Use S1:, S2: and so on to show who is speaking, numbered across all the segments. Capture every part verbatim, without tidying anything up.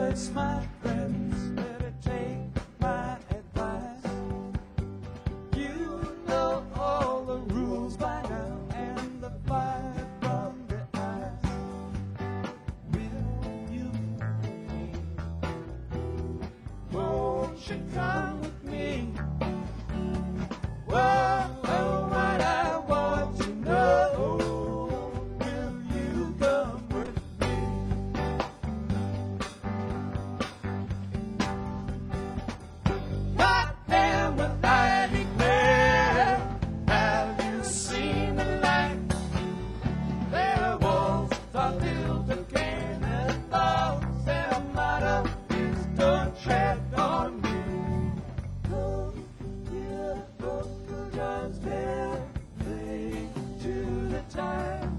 S1: choice, my friends. Better take my advice. You know all the rules by now, and the fire from the eyes. Will you won't you come with me? Whoa, oh, what I want to know. Will you come with me? What am will I declare? Have you seen the light? Their walls are built of cannonballs. Their motto is don't tread on me. Oh, beautiful guns bear play to the time.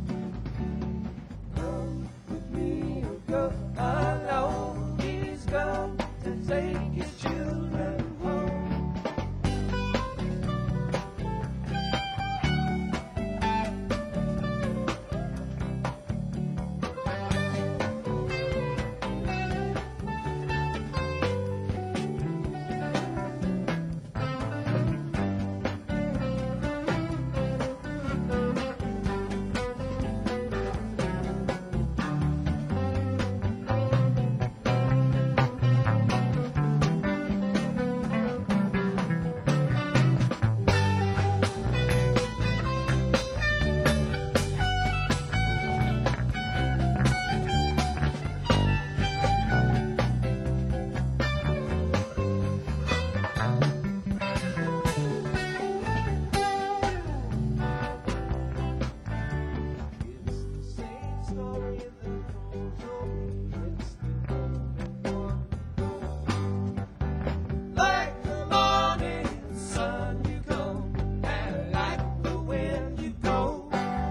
S1: Come with me or go alone. He's gone to take his children home. It's the same story that told me. It's the only one. Like the morning sun you go, and like the wind you go.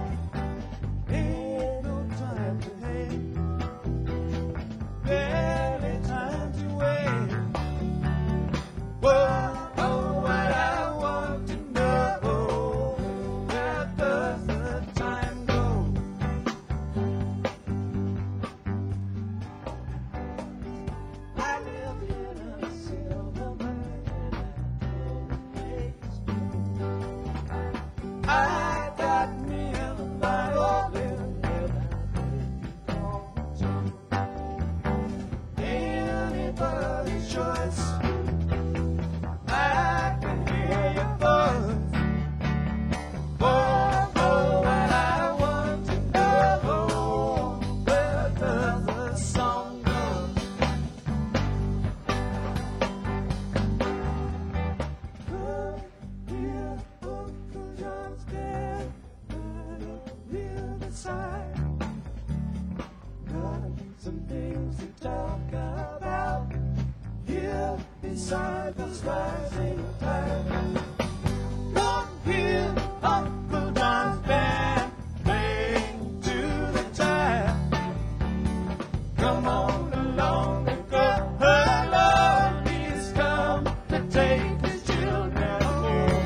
S1: Ain't no time to hate, barely time to wait. Whoa, oh, what I want to know. Where does the time go? I live in a silver mine, and I got me a violin, and anybody's choice. I can hear your voice. Whoa, oh, what I want to know. Where does the song go? Come here, Uncle John's bed by the riverside. Got some things to talk about here beside this rising tide. Come here, Uncle John's band playing to the tide. Come on along and go along. He's come to take his children home.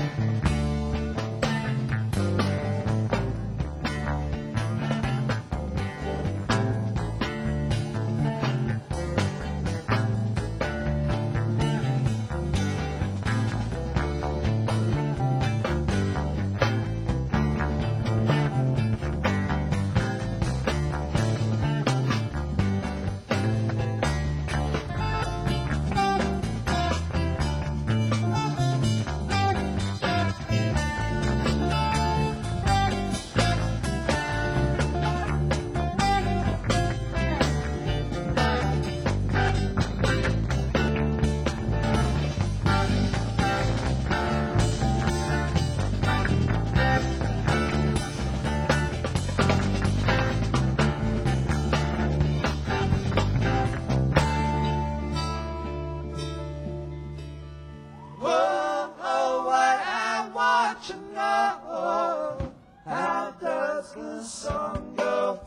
S1: Whoa, oh, what I want to know. How does the song go?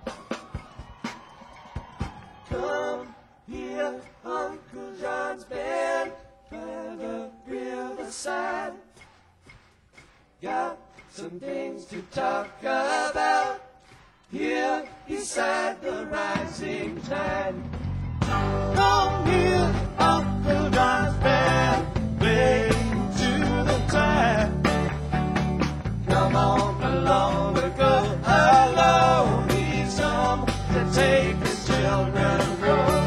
S1: Come here, Uncle John's band by the riverside. Got some things to talk about here beside the rising tide. Come here, Uncle John's band, play to the time. Come on along, we go alone. He's come to take his children home.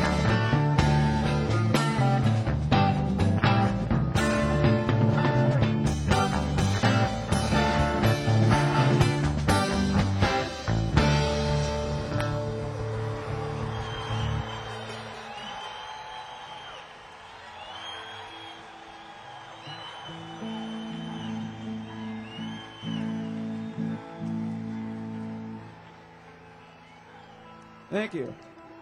S1: Thank you.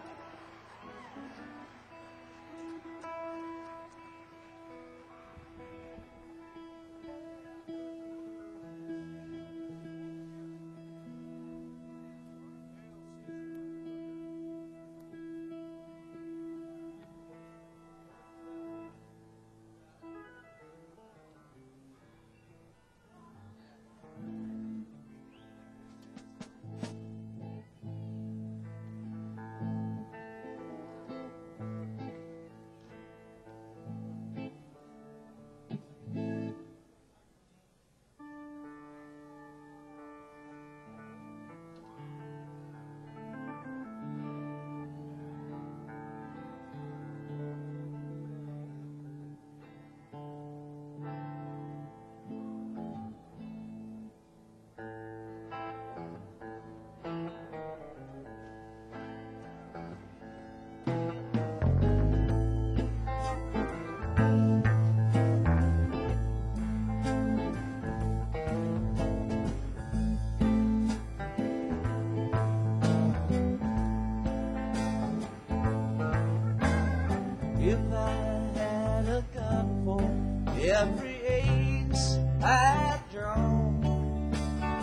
S1: If I had a gun for every ace I'd drawn,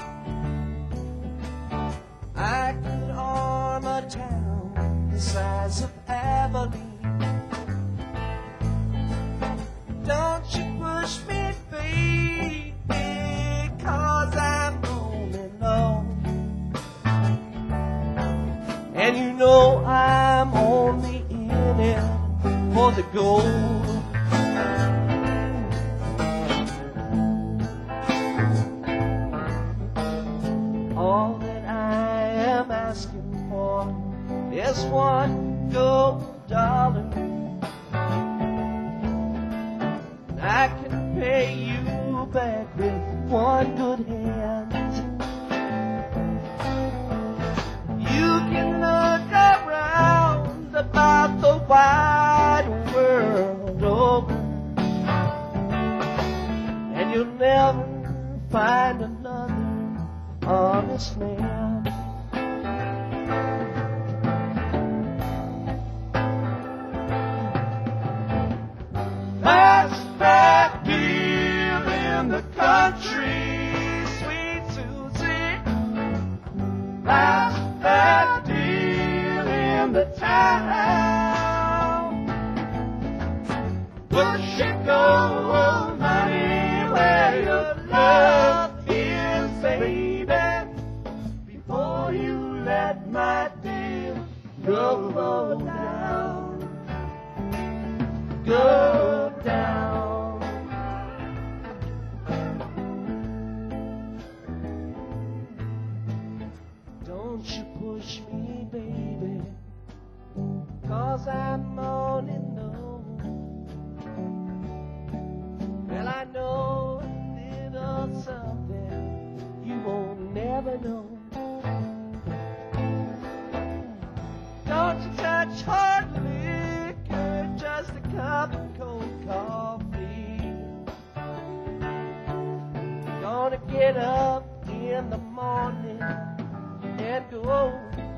S1: I could arm a town the size of Abilene. Don't you push me, baby, 'cause I'm going alone. And you know I'm only in it for the gold. All that I am asking for is one gold dollar. And I can pay you back with one good hand. You can look around about the wide world over, and you'll never find another honest man. That's that deal in the country, sweet Susie. That's that deal in the town. Push it, go, money, where your love is, baby, before you let my deal go down, go down. Don't you push me, baby, 'cause I'm on it low. Well, I know a little something you won't never know. Don't you touch hard liquor, just a cup of cold coffee. Gonna get up in the morning and go.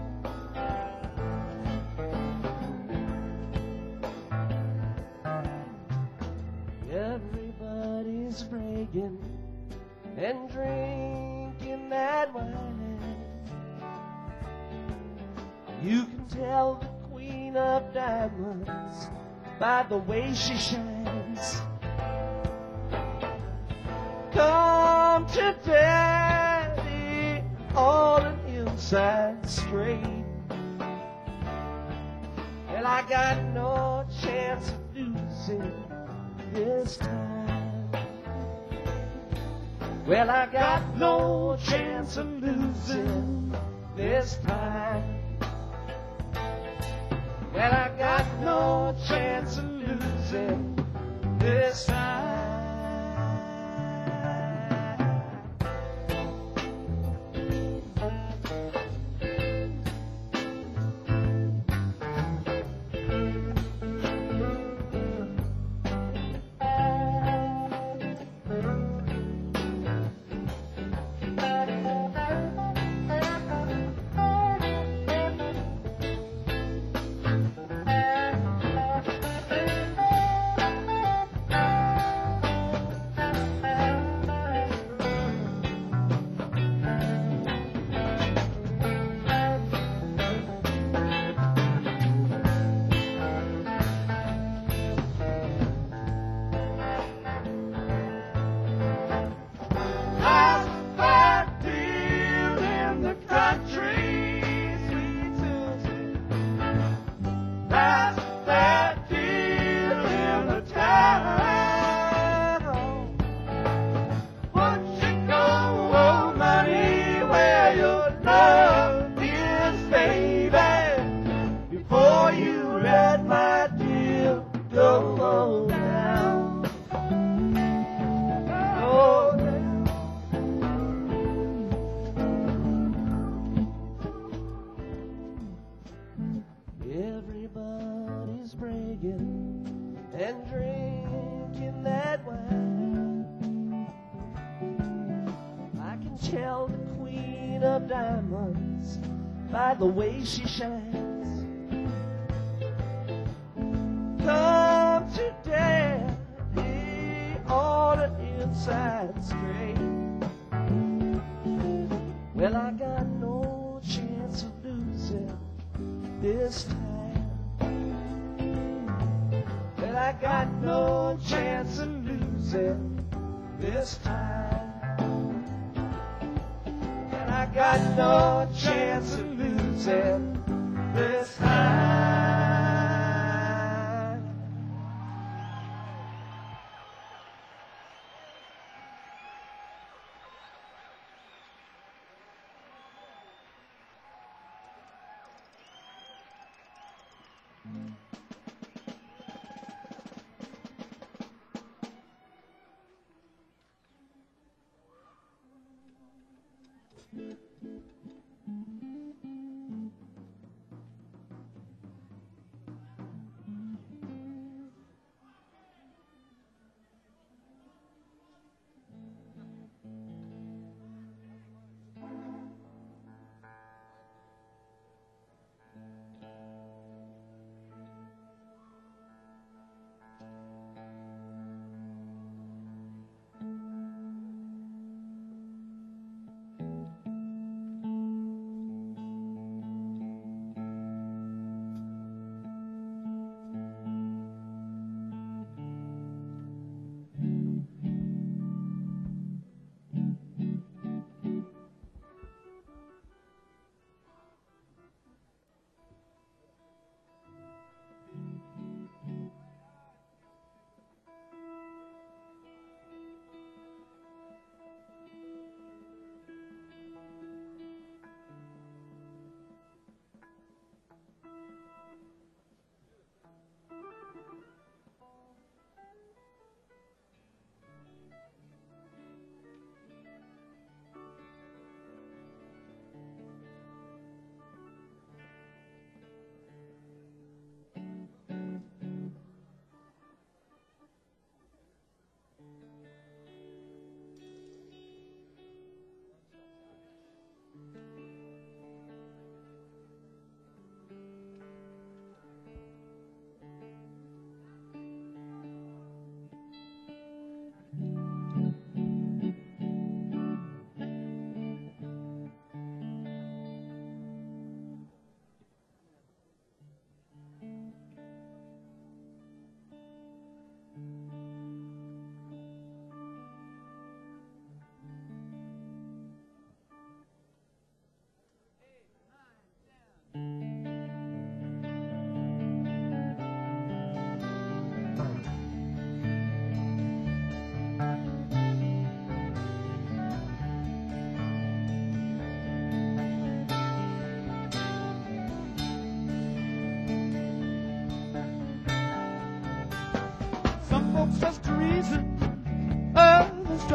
S1: Everybody's bragging and drinking that wine. You can tell the Queen of Diamonds by the way she shines. Come to Daddy on an hillside straight. Well, I got no chance of losing this time. Well, I got no chance of losing this time. Well, I got no chance of losing this time. Everybody's bragging and drinking that wine. I can tell the queen of diamonds by the way she shines. Come to daddy on the inside straight. Well, I got no chance of losing this time. Well, I got no chance of losing this time. And I got no chance of losing this time.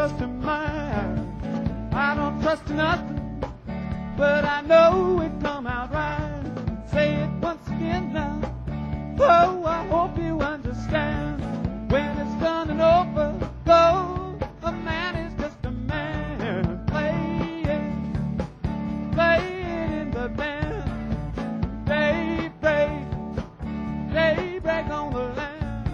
S1: trust in mine. I don't trust in nothing, but I know it come out right. Say it once again now. Oh, I hope you understand. When it's done and over, go. A man is just a man. Playing, playing in the band. Daybreak, daybreak on the land.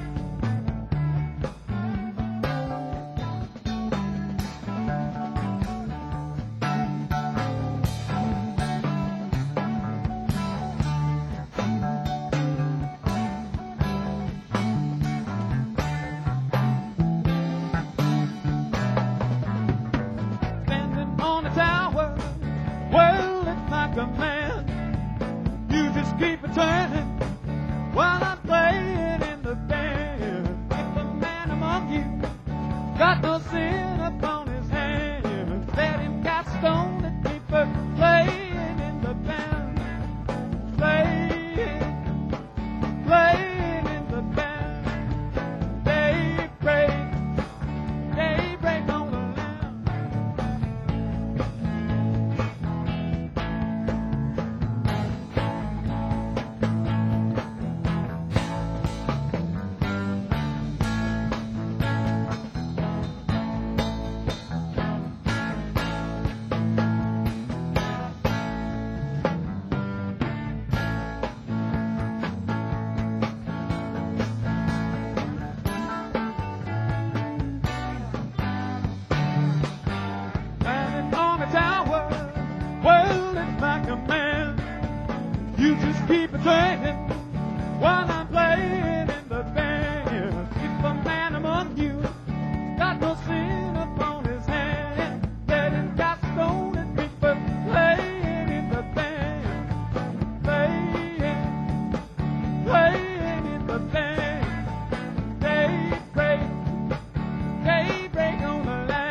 S1: Well, it's my command. You just keep it turning while I'm playing in the band. If a man among you got no sin upon his hand, let him cast stone at me for playing in the band. Playing, playing in the band. Daybreak, daybreak on the land. Well, it's my command. You just keep it turning while I'm playing in the band. If a man among you got no sin upon his hand, let him cast stone at me for playing in the band. Playing, playing in the band. Daybreak, daybreak on the land.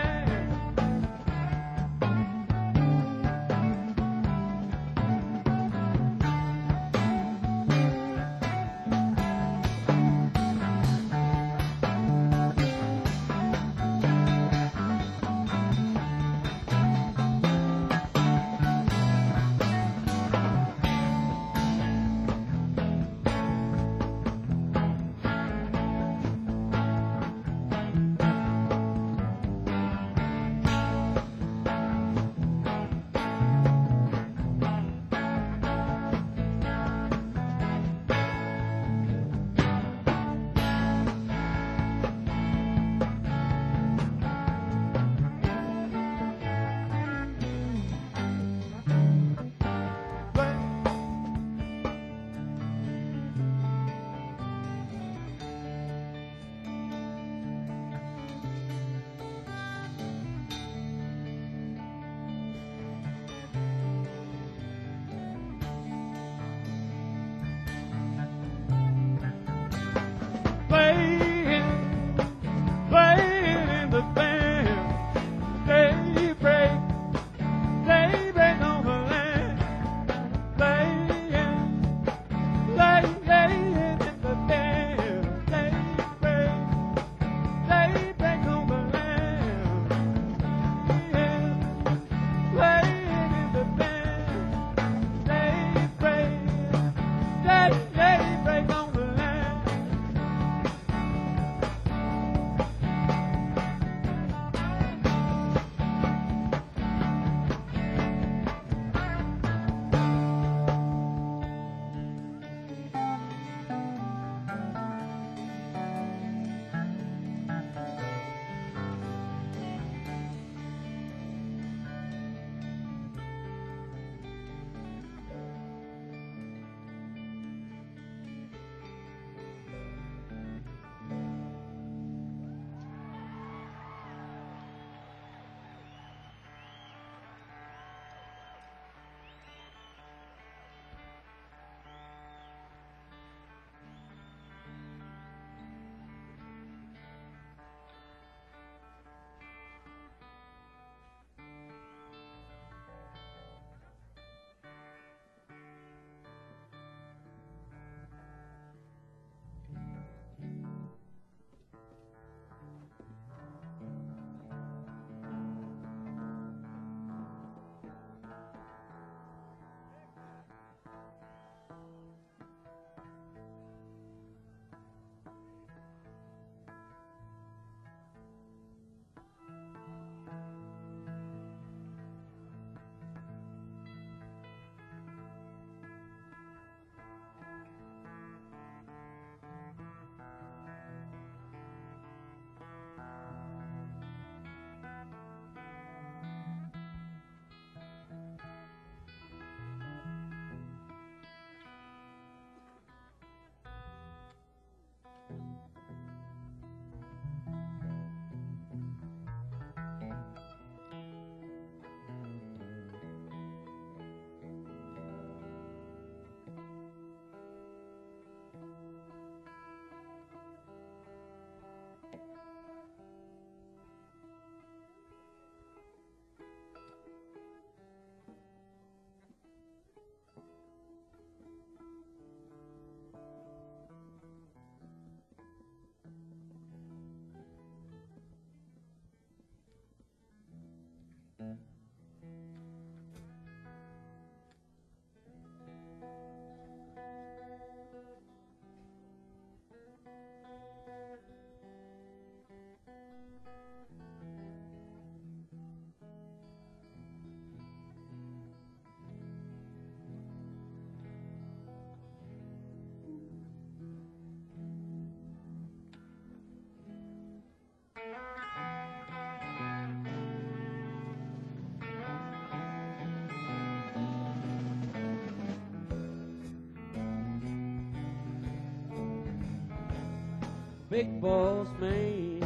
S1: big boss man.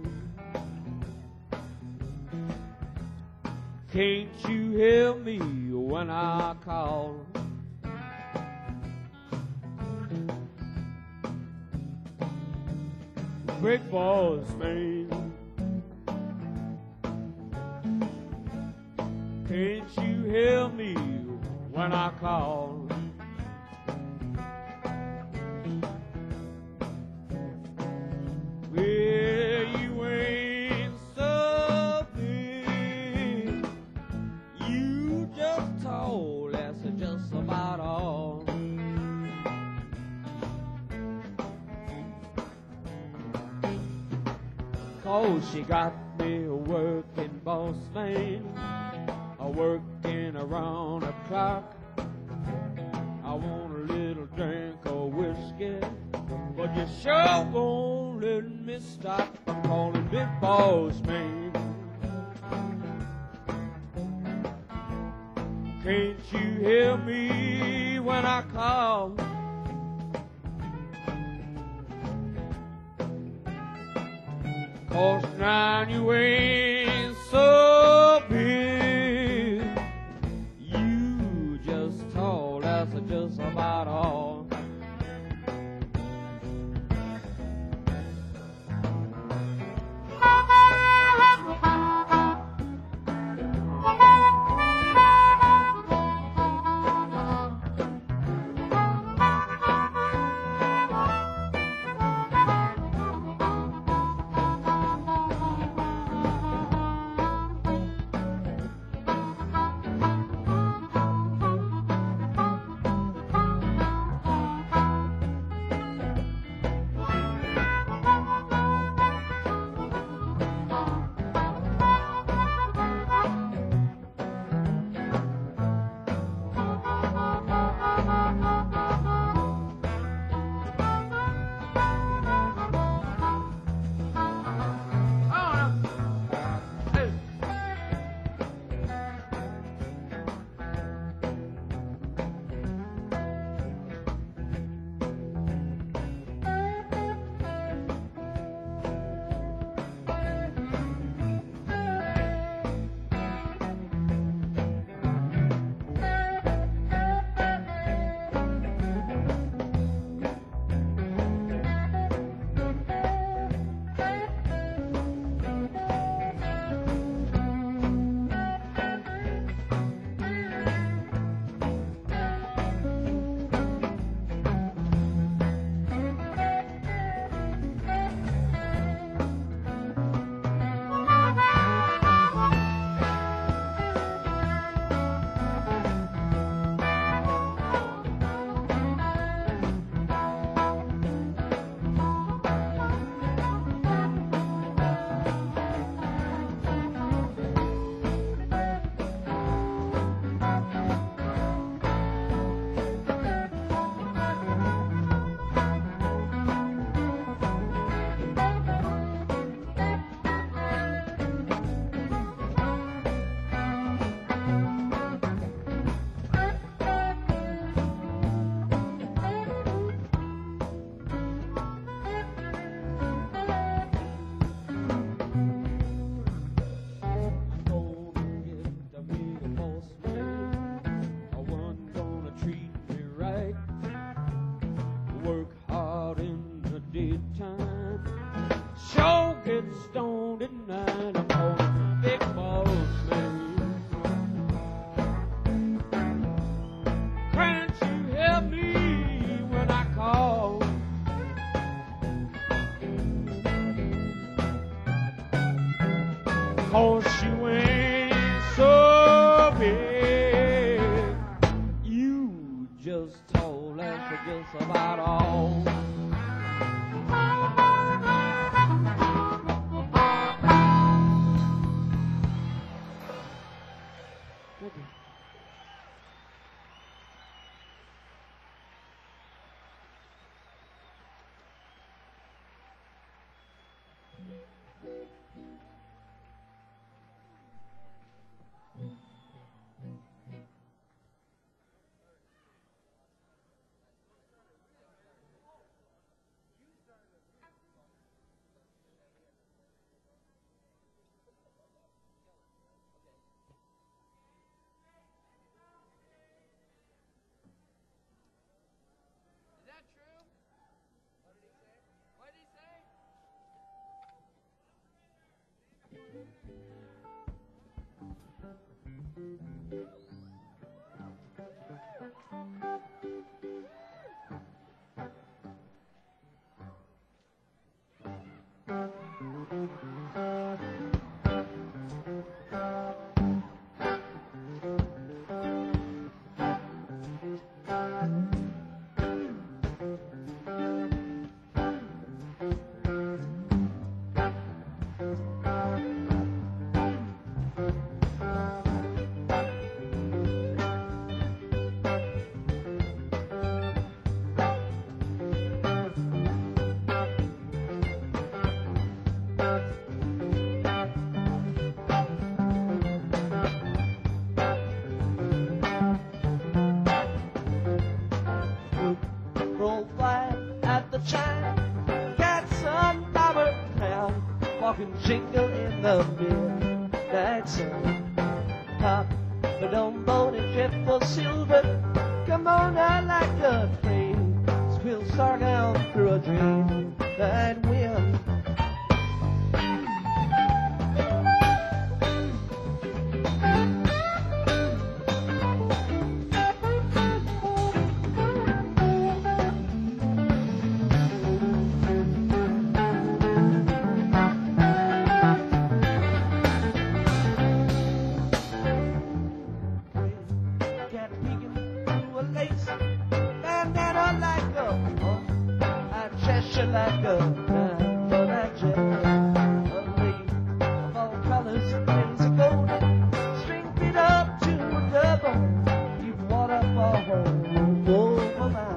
S1: Can't you hear me when I call? Big boss man. Can't you hear me when I call? Well, you ain't so big. You just tall, that's just about all. Cause she got me a working boss man, a working around the clock. I want a little drink of whiskey, but you sure won't let me stop. I'm calling big boss man. Can't you hear me when I call? Cause now you ain't so big. You just tall, that's just about all.
S2: walking jingle in the midnight sun. Pop, but don't boat and trip for silver. Come on out like a train. We'll start down through a dream that wind. Like a man for that jet, a lady of all colors, ends of gold, string it up to the bone, keep water for home, over my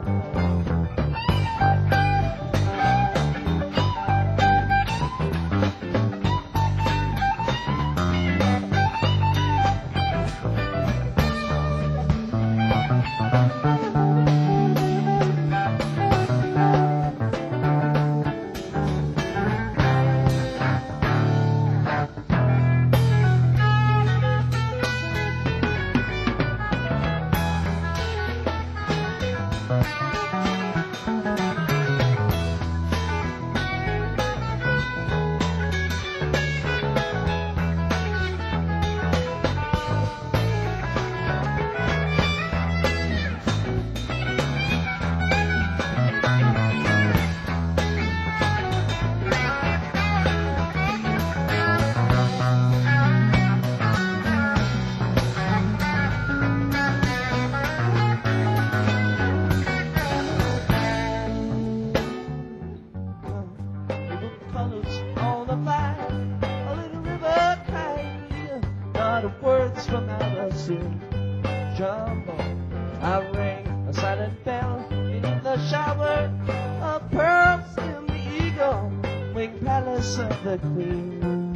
S2: words from out of sin. Jump on, I ring a silent bell in the shower, of pearls in the eagle wing palace of the queen.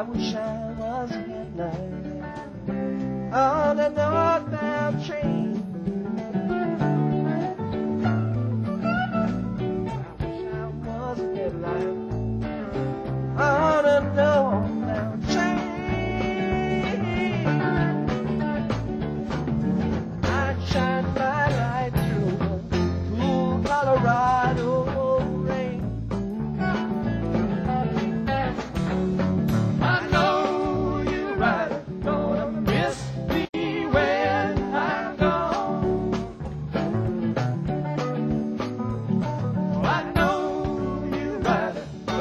S2: I wish I was a headlight on a northbound train. I wish I was a headlight on a northbound train. I shine my light through the cool Colorado rain.
S1: I know you right, gonna miss me when I'm gone. I know you right,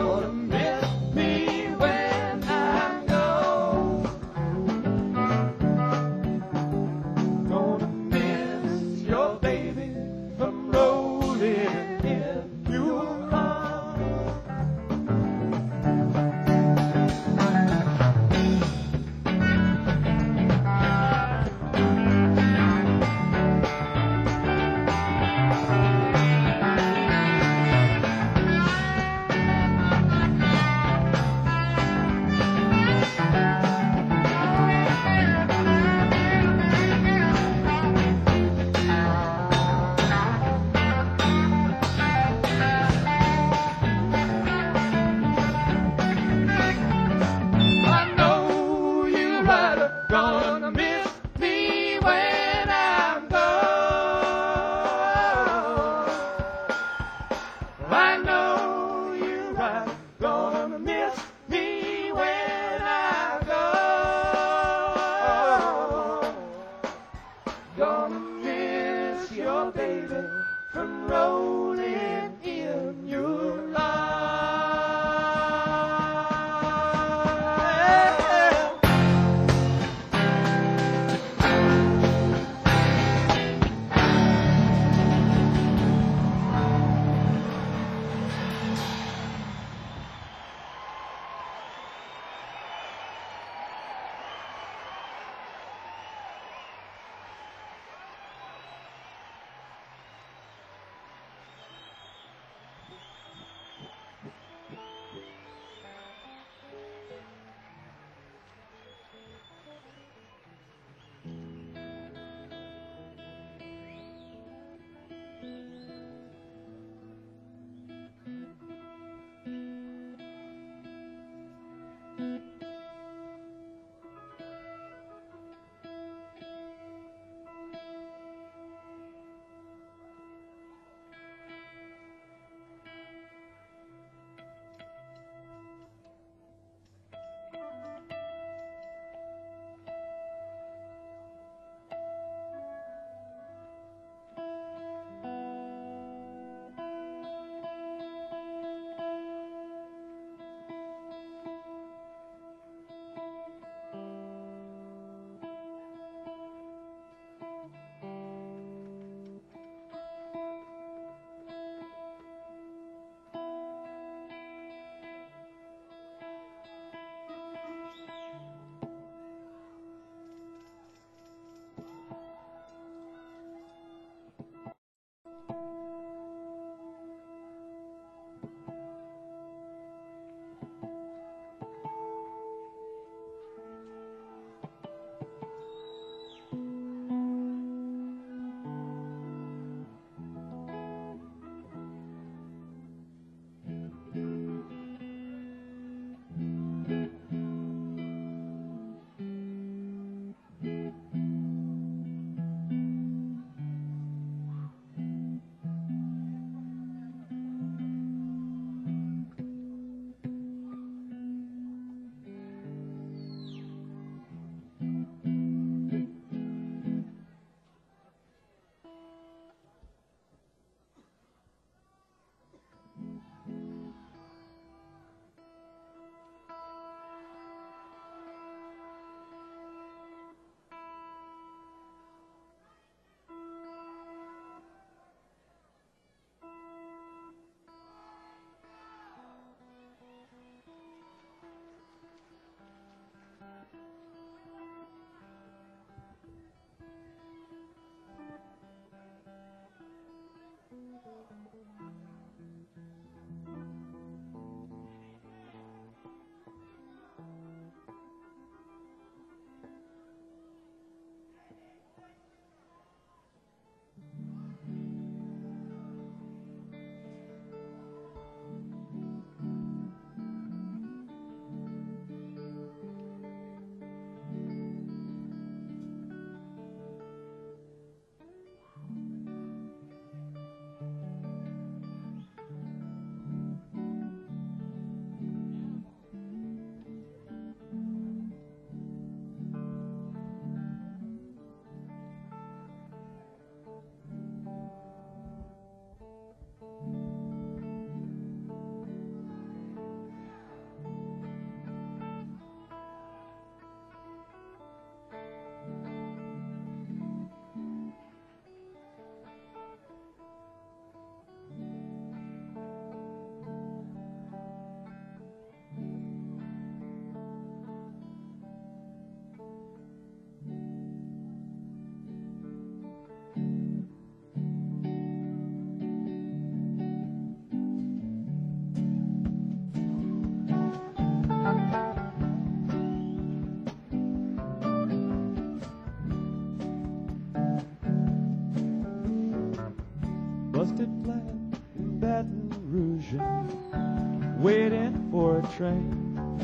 S1: waiting for a train,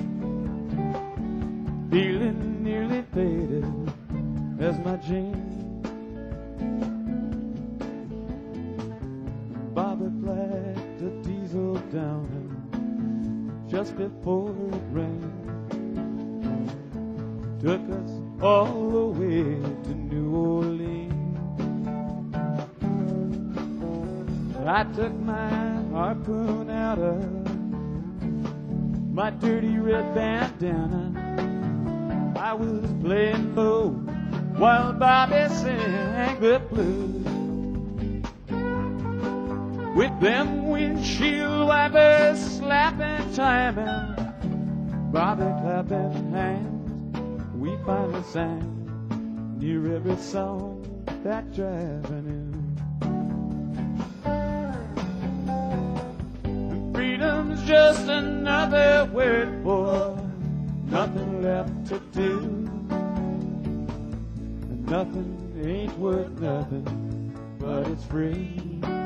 S1: feeling nearly faded as my jeans. Bobby flagged a diesel down and just before it rained, took us all the way to New Orleans. I took my harpoon out of my dirty red bandana. I was playing low while Bobby sang the blues. With them windshield wipers slapping time and Bobby clapping hands, we finally sang near every song that Javi knew. And freedom's just another word for nothing left to do, and nothing ain't worth nothing, but it's free.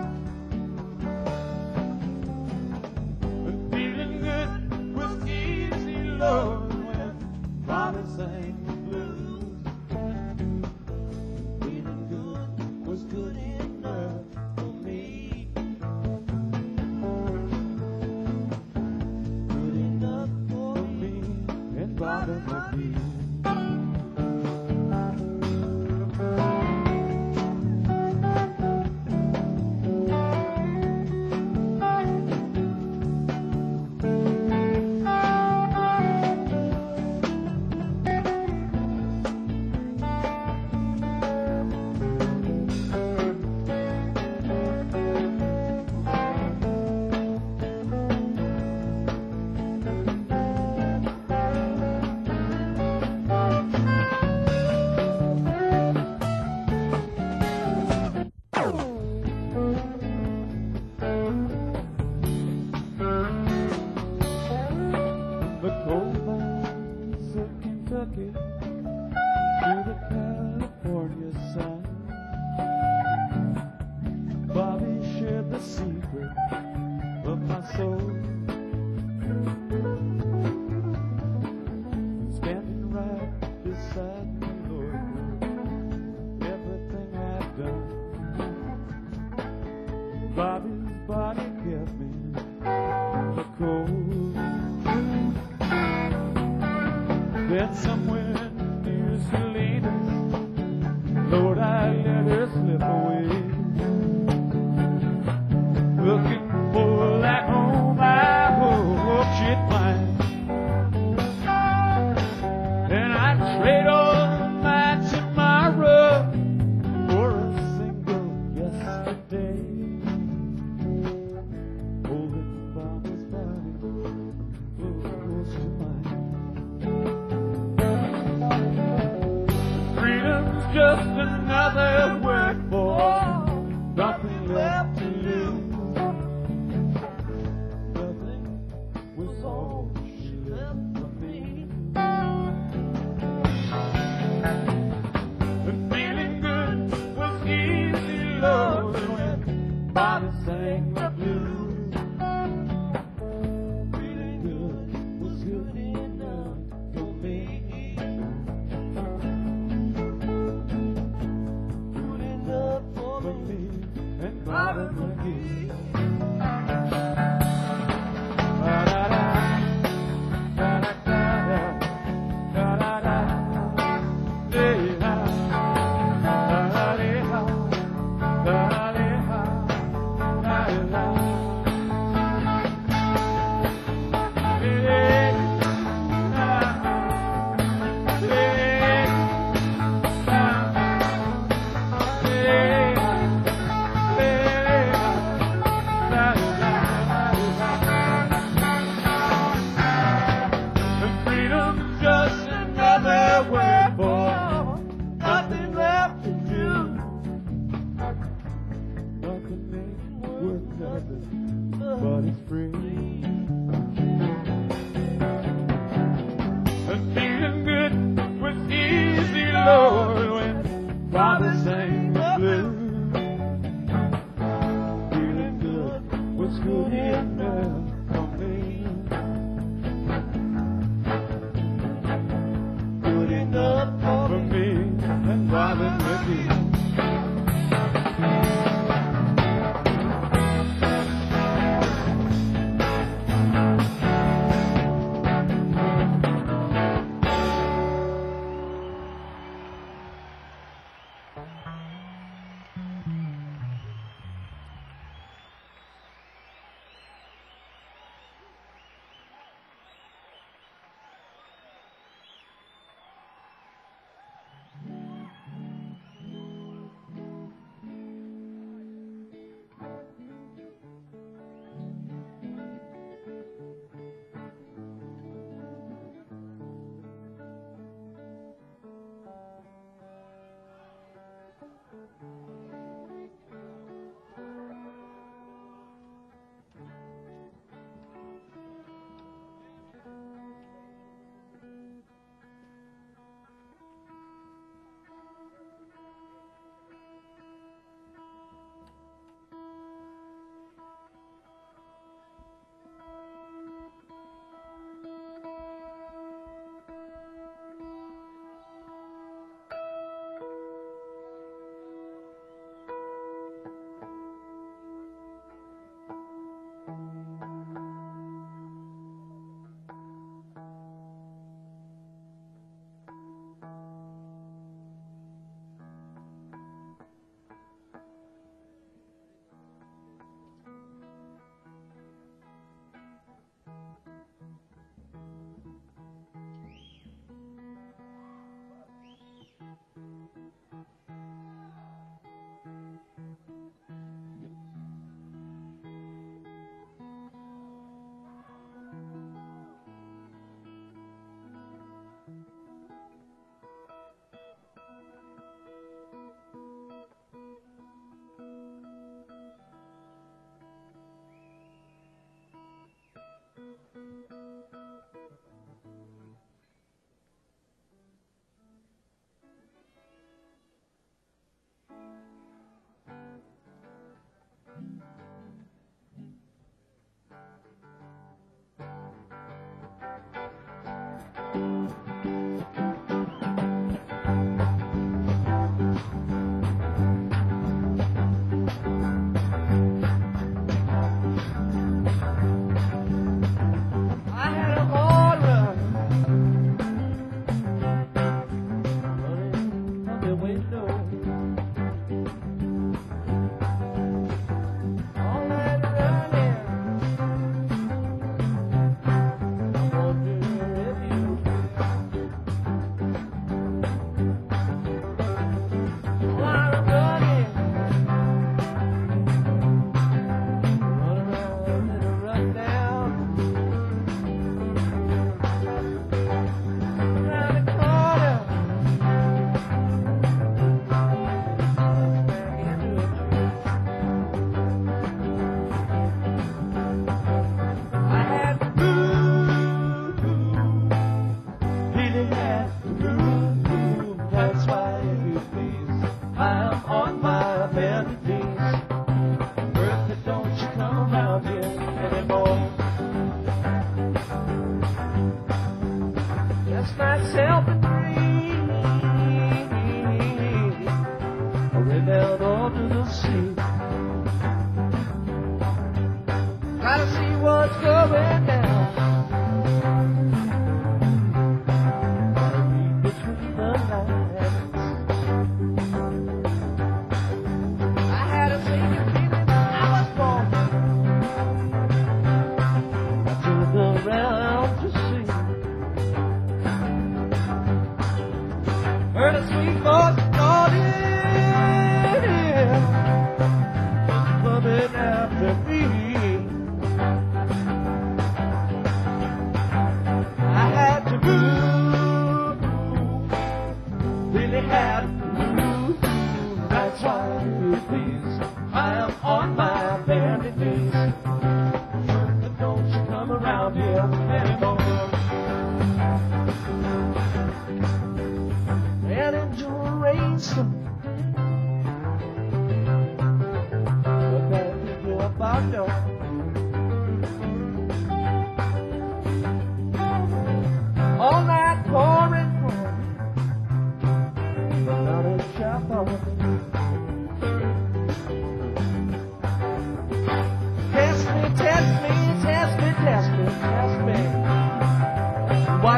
S1: Lord, when Bobby sang the blues, feeling good was good enough for me. Good enough for me and Bobby McGee. The coal mines of Kentucky to the California sun, Bobby shared the secret of my soul, standing right beside me, Lord, with everything I've done. Bobby's body kept me in the cold. Then somewhere near Salinas, Lord, I let her slip away, looking for that home I hope she'd find. And I'd trade all my tomorrow for a single yesterday, holding Bobby's body close to mine.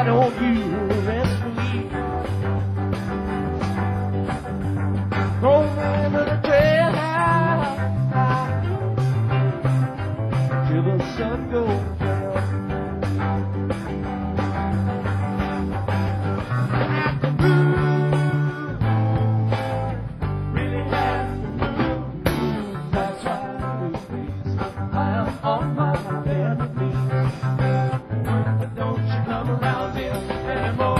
S2: why don't you rest me? Throw me to the trailhouse till the sun goes down. I have to move, really have to move. That's why, please, I am on my bed knees. But don't you come around here anymore.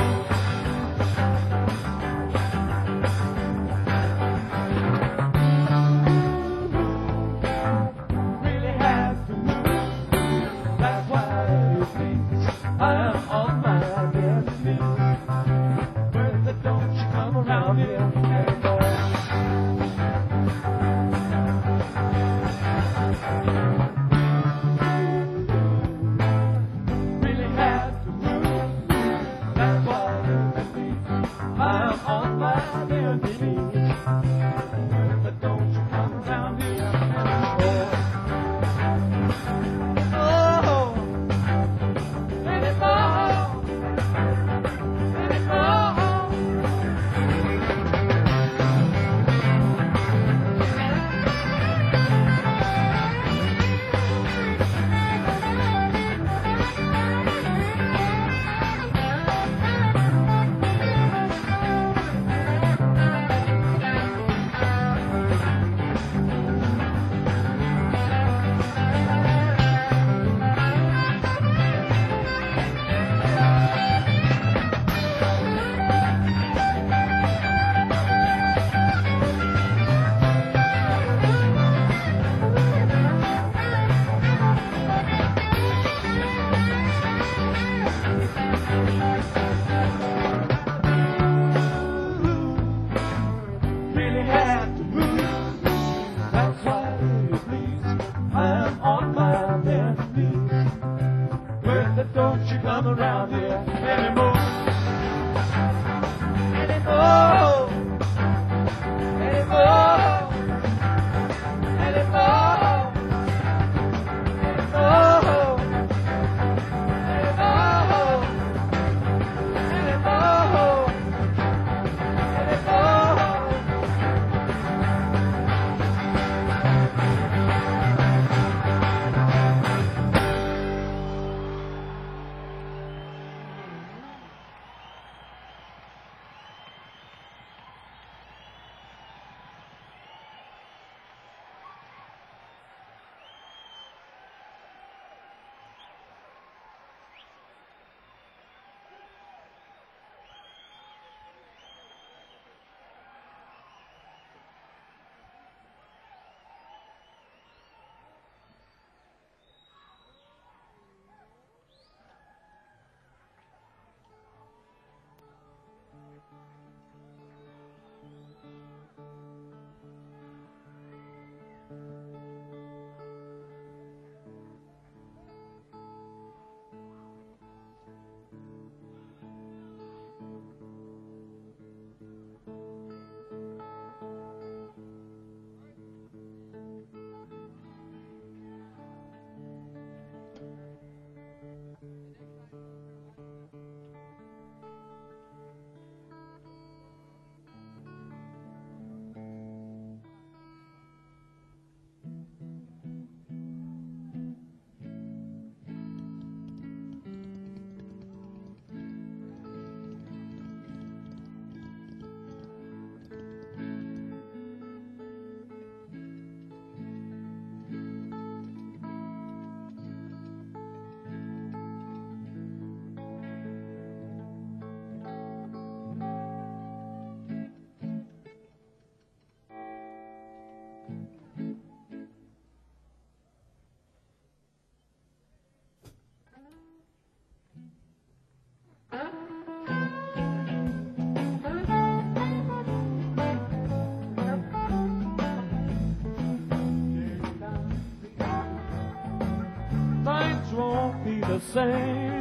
S2: Don't you come around here anymore, anymore, anymore, anymore, anymore, anymore, anymore, the same.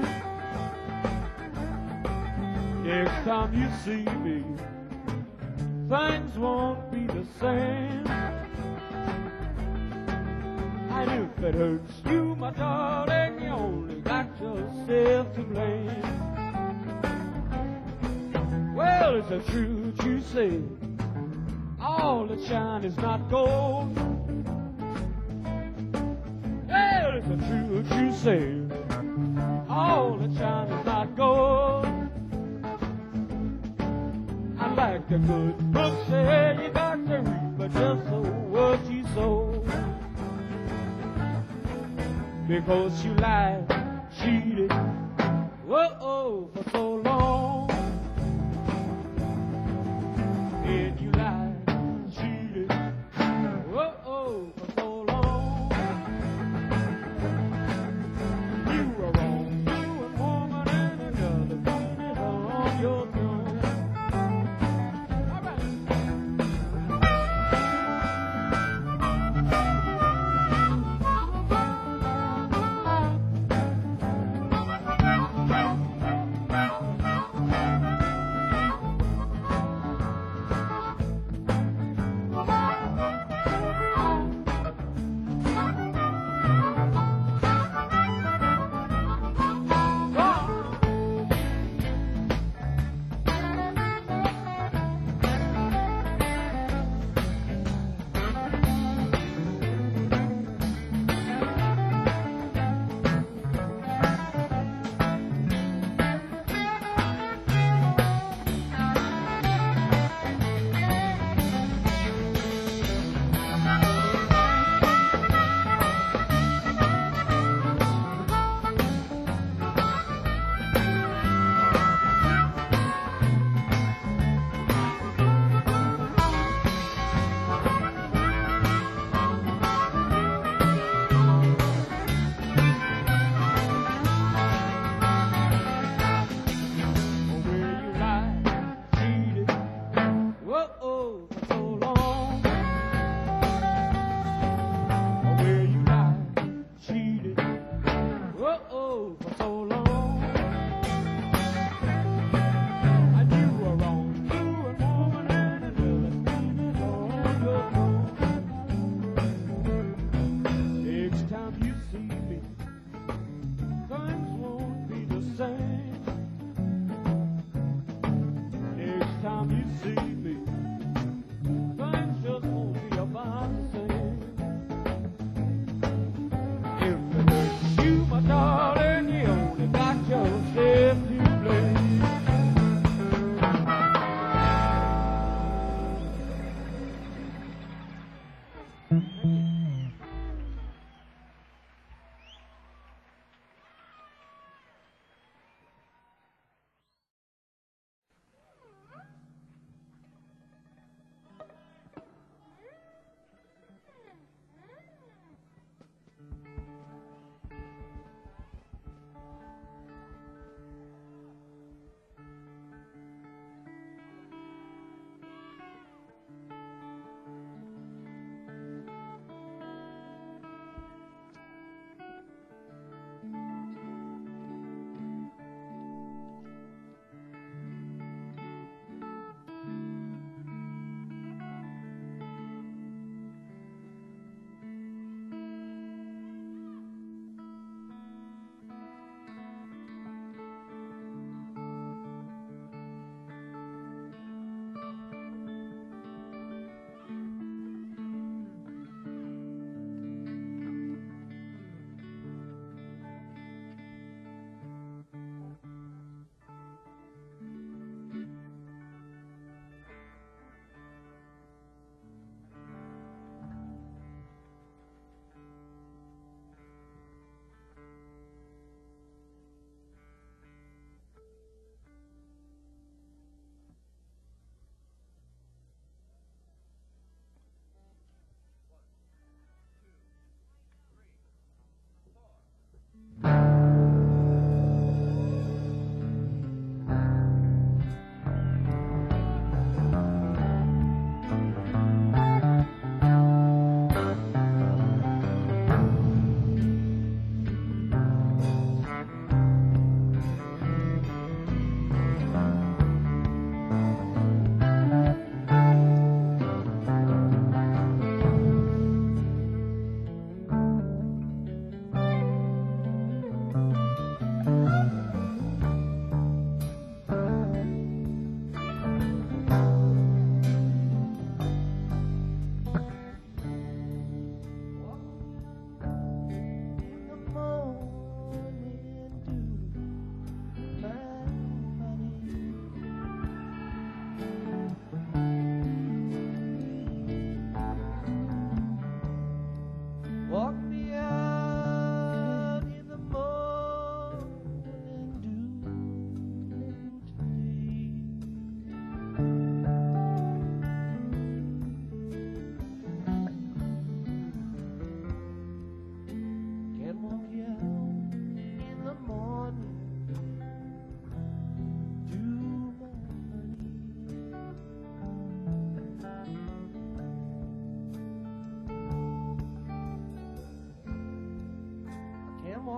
S2: Next time you see me, things won't be the same. And if it hurts you, my darling, you only got yourself to blame.
S1: Well, it's the truth you say. All that shine is not gold. Well, it's the truth you say. All that shine is not gold. I like the good book say you got to reap, but just so what you sow. Because you lied, cheated, whoa, for so long. And you lied, cheated, whoa, for so long. You were wrong, you were woman, and another minute on your throne. All right.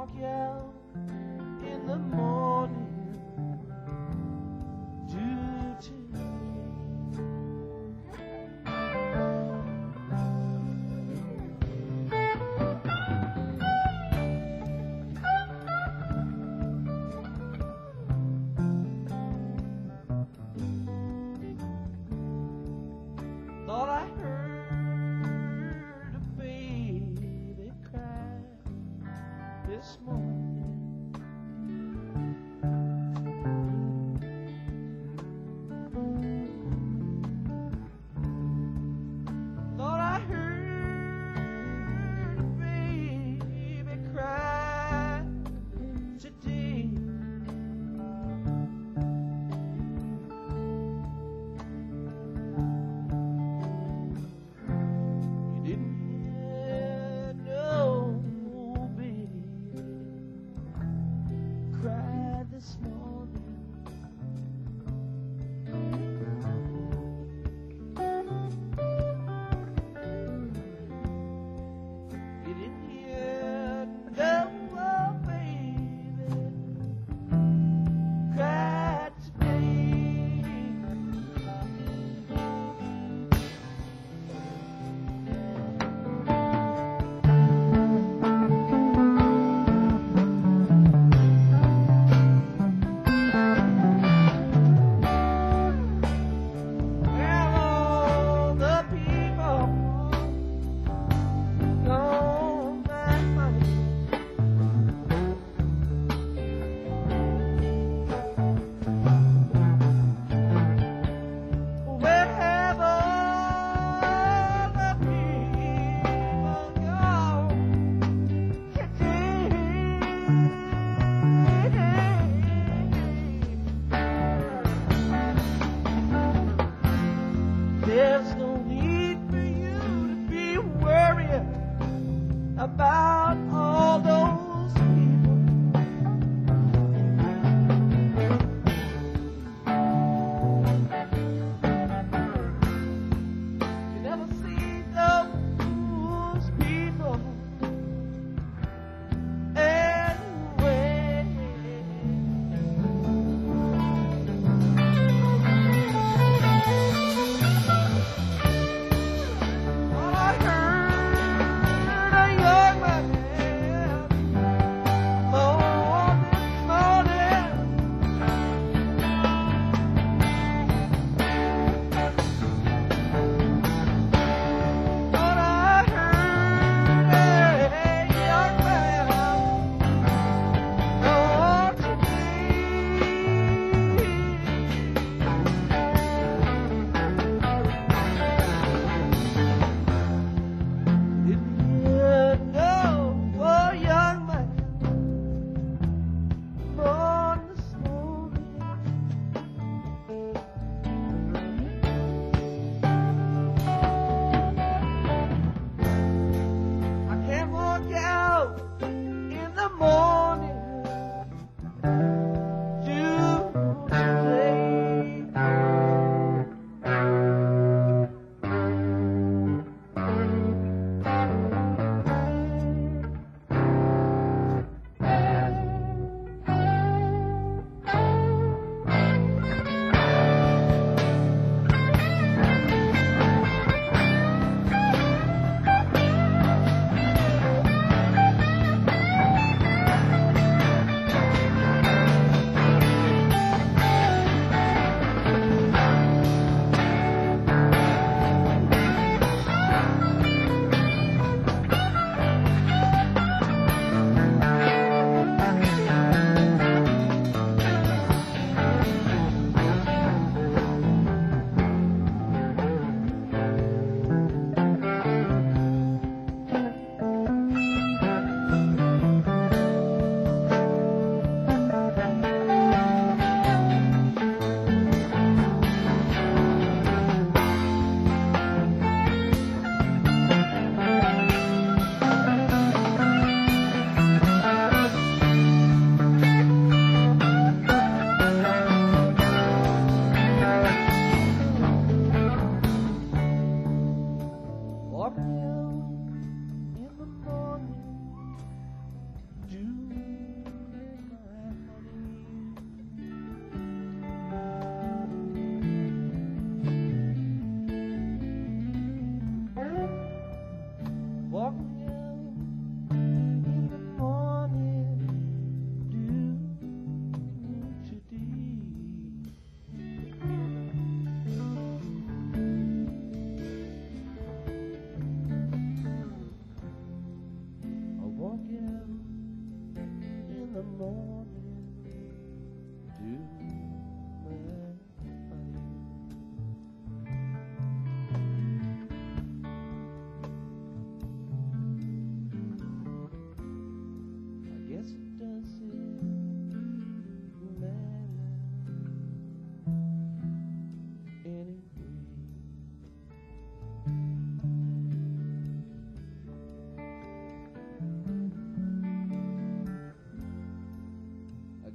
S2: walk you out in the morning due to thought I heard a baby cry this morning. Thought I heard a baby cry today. You didn't hear no baby cry this morning. You didn't hear no baby cry today.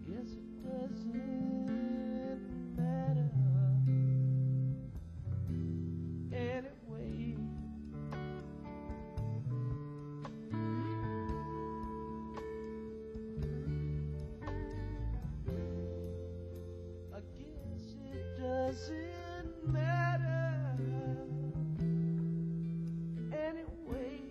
S2: guess it doesn't matter anyway. I guess it doesn't matter anyway.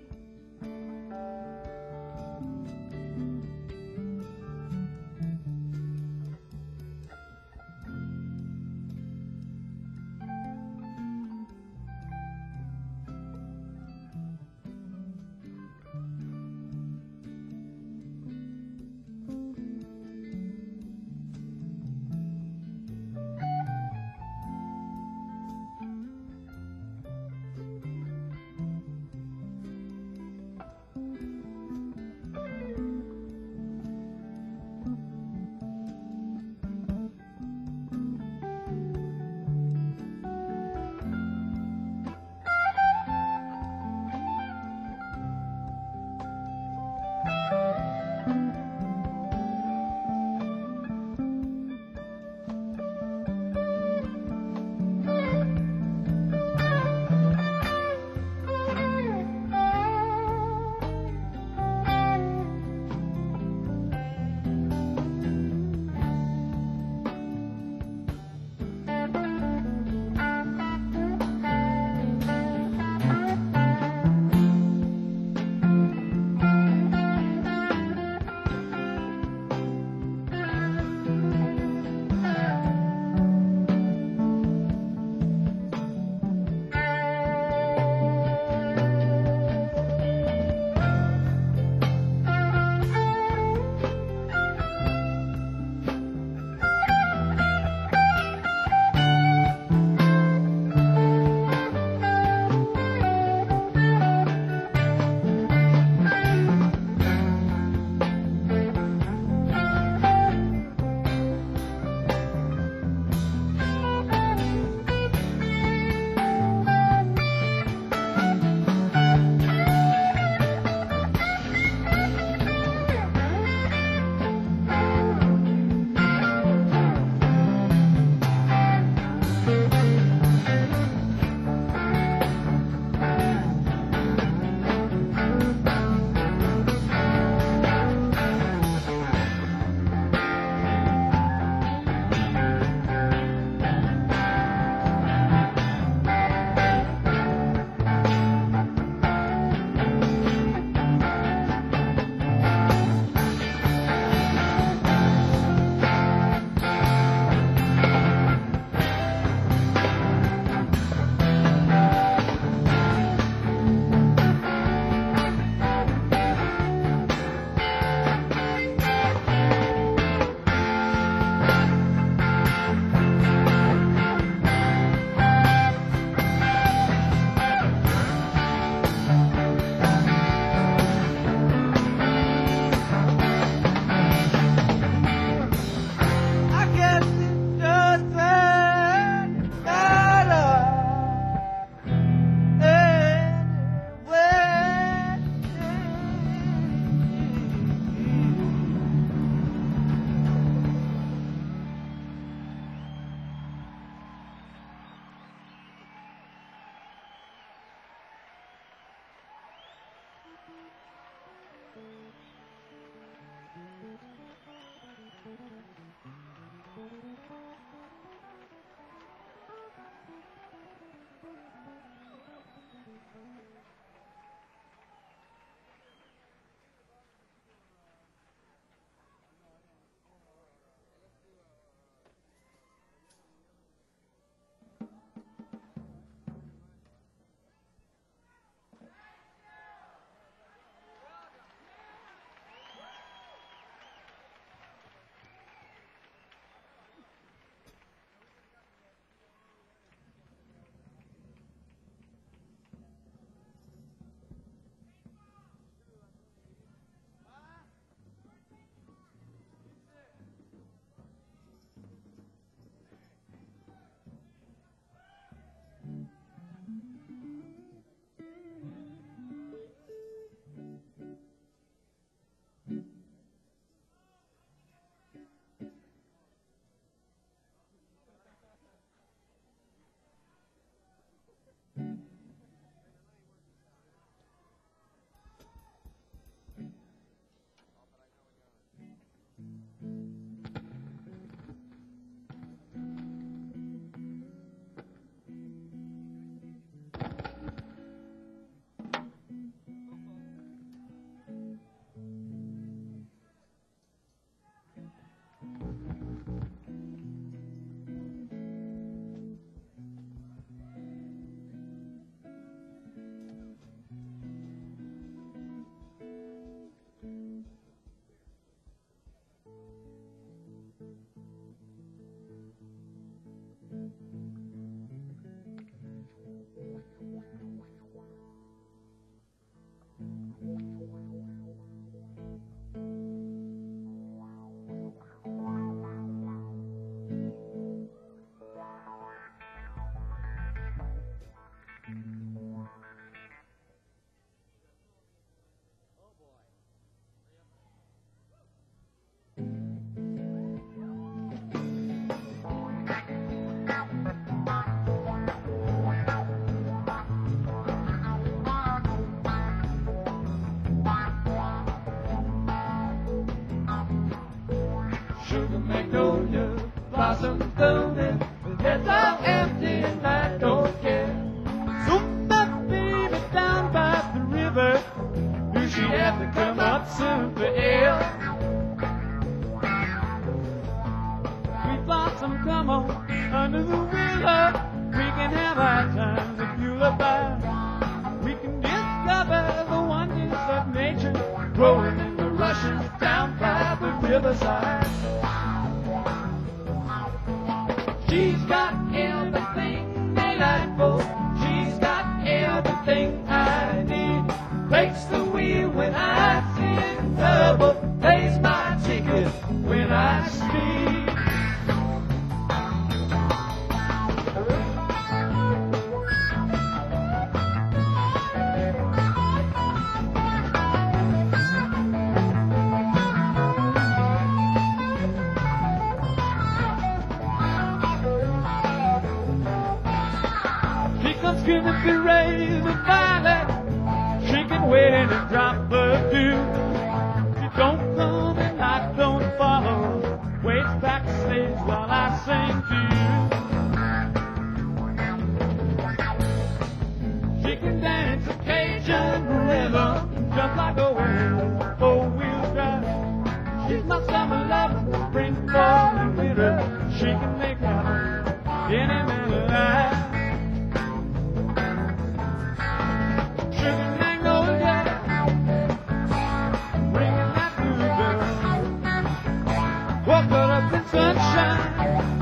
S2: blossom blooming, with heads all empty and I don't care. So my baby down by the river, knew she'd have to come up soon for air. Sweet blossom, come on, under the willow, we can have our times if you look by. We can discover the wonders of nature, growing in the rushes down by the riverside. She's got everything delightful, she's got everything I need. Breaks the wheel when I sing double, pays my ticket when I speak. Screaming to raise the violet, she can wait and drop the dew. She don't come and I don't follow, waits backstage while I sing to you. She can dance a Cajun rhythm, jump like a whale, four-wheel drive. She's my summer love, spring, fall, and winter. She can make happen any man alive. Woke up in sunshine.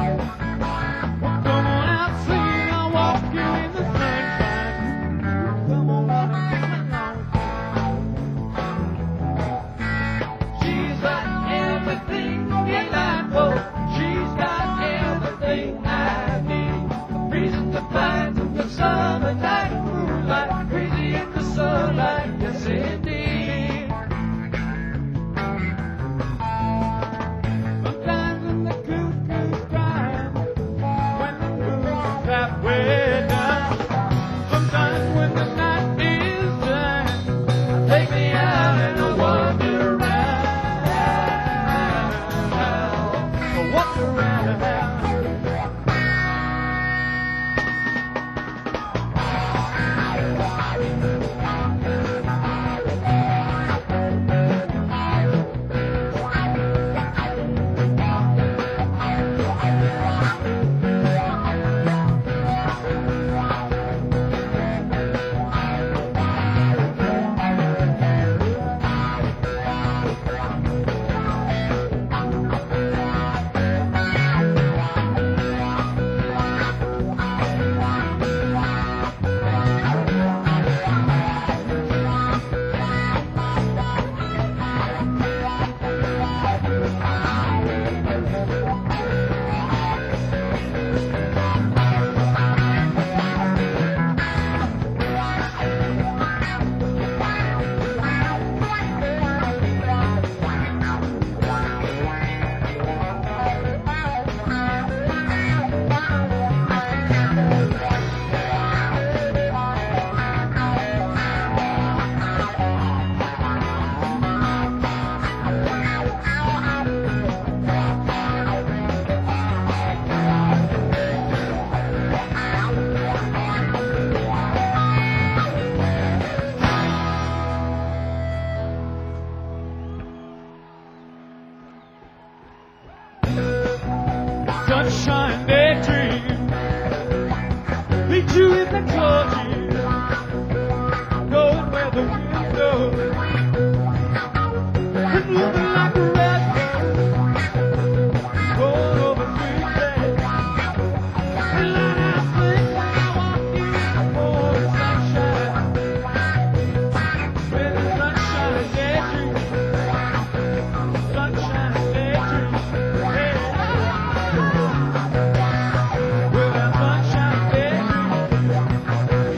S2: Come on out, sing, I'll walk you in the sunshine. Come on out and sing along. She's got everything delightful, she's got everything I need. Reason to find the summer night, moonlight, crazy in the sunlight, yes indeed. Sunshine daydream, meet you in the closet, going where the wind goes, and moving like a red bird, going over sweet bed. And like I think when I walk in for the sunshine, with the sunshine daydream, sunshine daydream, hey. With that sunshine daydream,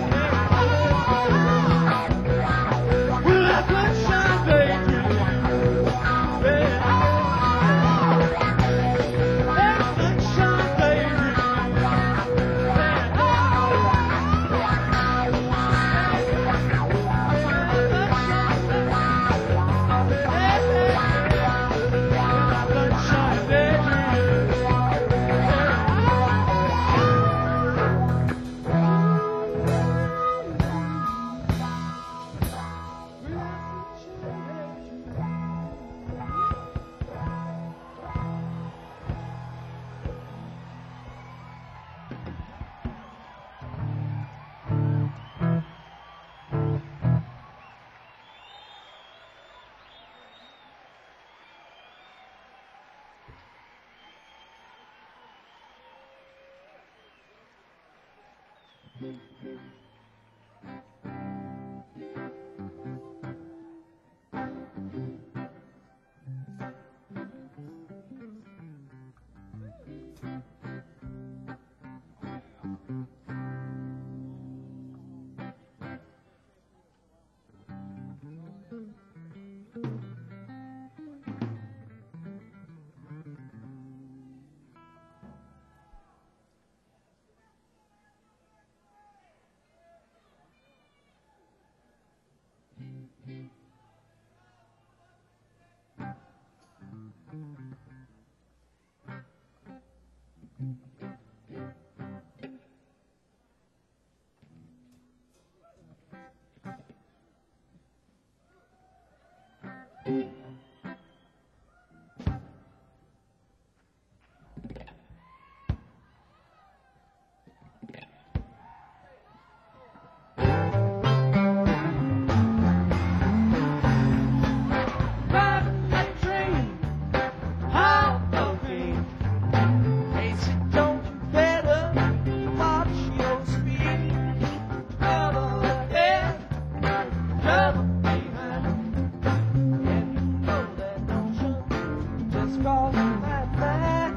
S2: Riding that train, how moving. Hey, so don't you better watch your speed. Trouble ahead, trouble behind. And you know that notion just crossed my mind.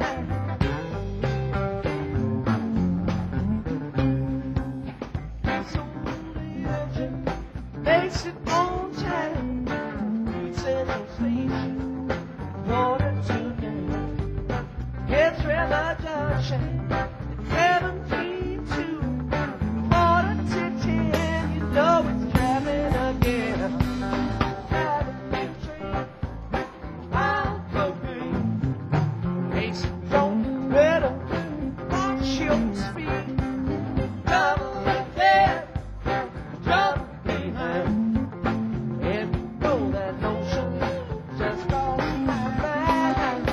S2: So the engine makes it on time. Central Station, quarter to nine. It's River Junction, seventeen to quarter to ten. You know it's traveling again. Driving the train, I'll go green. Hey, so don't you better watch your speed. Trouble ahead, trouble behind. And you know that notion just crossed my mind.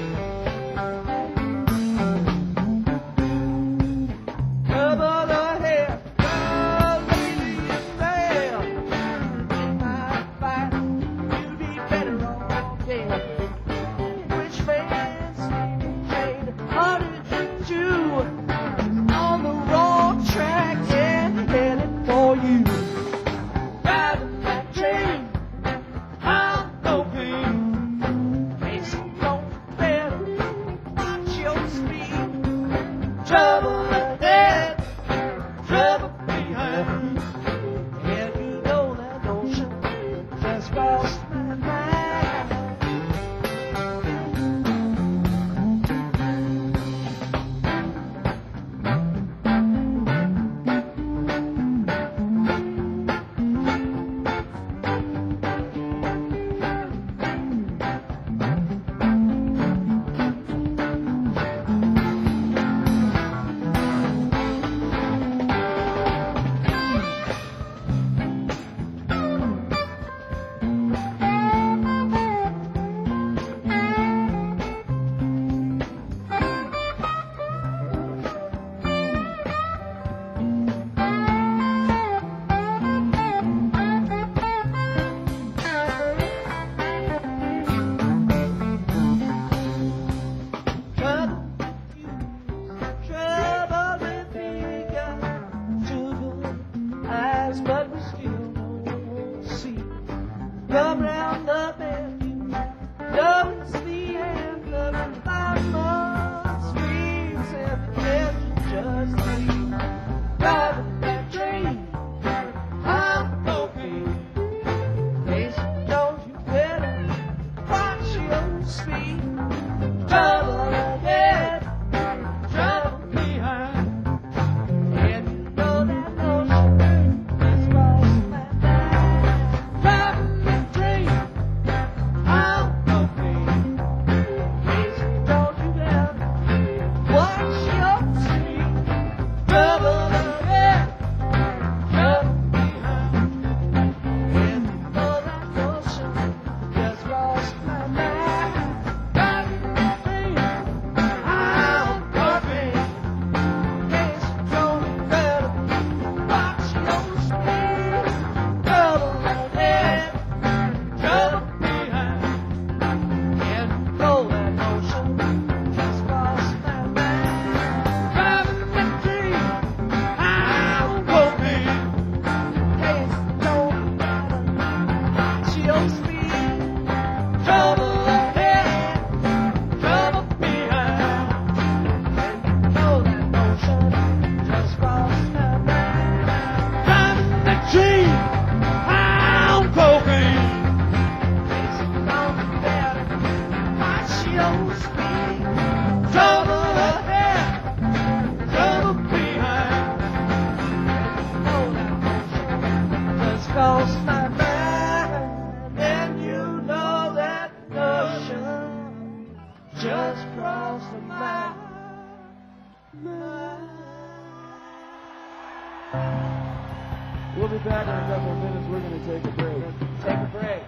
S2: Trouble ahead, trouble behind. In my fight, you'd be better off dead. Which man's trade, how did you do?
S1: We'll be back in a couple of minutes. We're going to take a break.
S2: Take a break.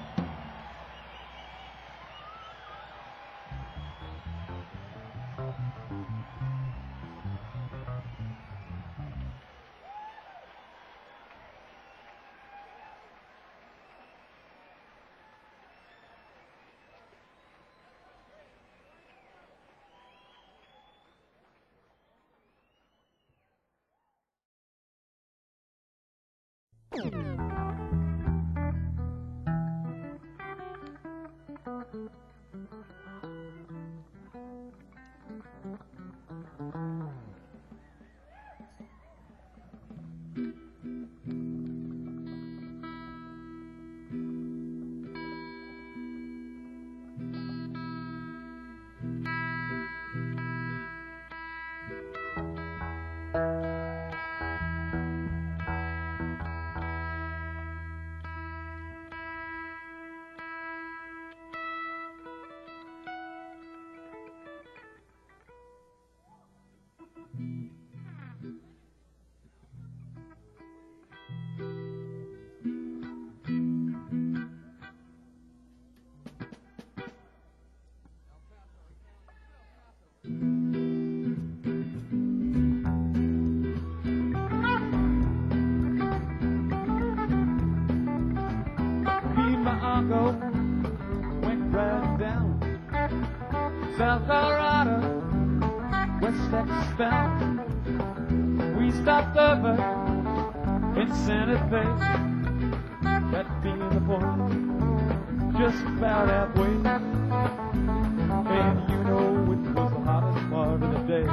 S1: Went right down South Colorado, West Texas bound. We stopped over in Santa Fe, that being the point, just about halfway. And you know it was the hottest part of the day.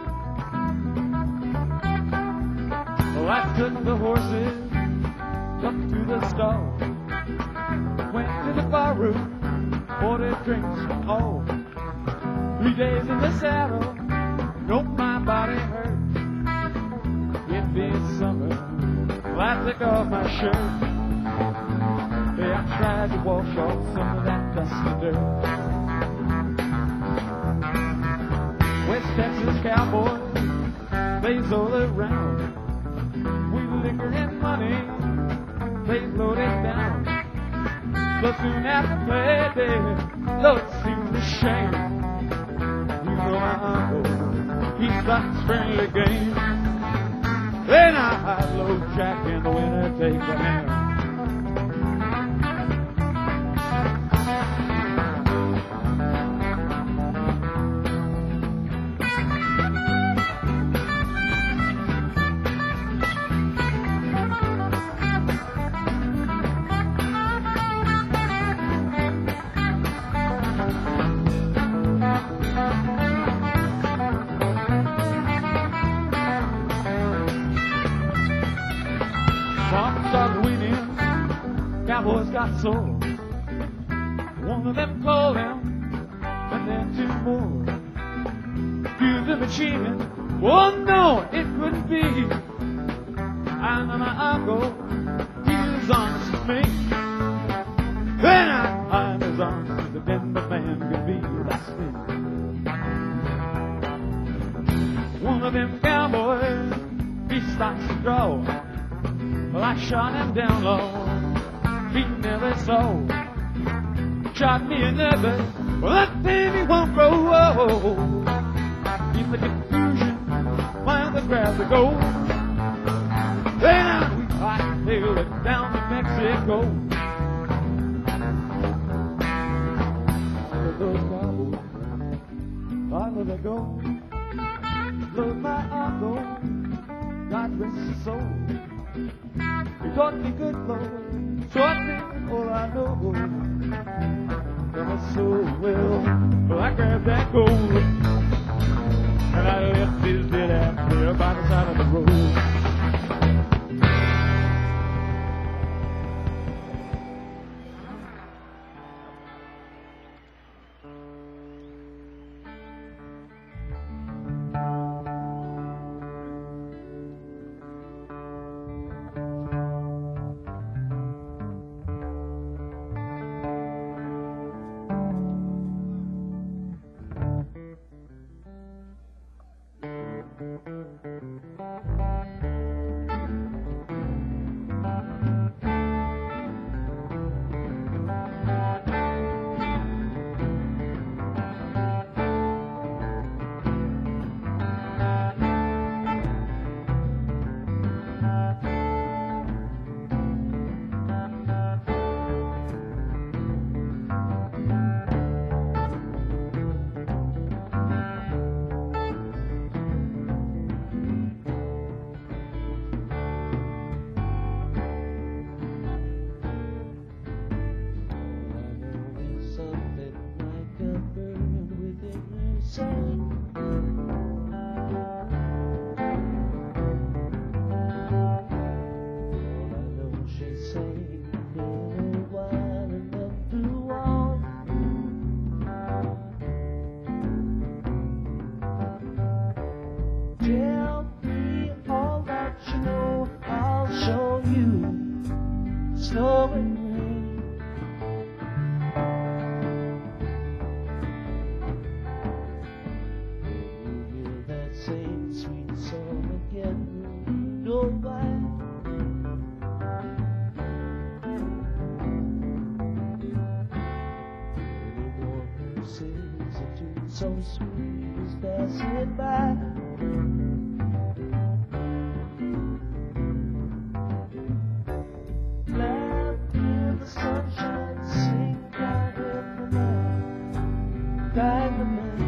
S1: Well, I took the horses up to the stall, went to the bar room, ordered drinks for all. Three days in the saddle, nope, my body hurt. It being summer, well, I took off my shirt. Yeah, I tried to wash off some of that dusty dirt. West Texas cowboys, they's all around. We liquor and money, they loaded down. But soon after play day, though it seems a shame, you know my uncle, he starts friendly game. Then I high low Jack and the winner takes a hand. Started winning, cowboys got sore. One of them called him, and then two more. Few of them achieving, oh no, it couldn't be. I know my uncle, he was honest with me. Then I, I'm as honest as a Denver man could be. That's me. One of them cowboys, he starts to draw. Well, I shot him down low, he never saw. Shot me another, well, that baby won't grow. He's the confusion, while the grass are gold. Then we hightailed it down to Mexico. Those cowboys, I let her go. Love my uncle, God rest his soul. He taught me good love, taught me all I know. Done it so well, well I grabbed that gold, and I left his dead ass there by the side of the road.
S2: same sweet song again. You know why? Anyone who sings a tune so sweet is passing by. Laugh in the sunshine, sing down in the night, guide the man.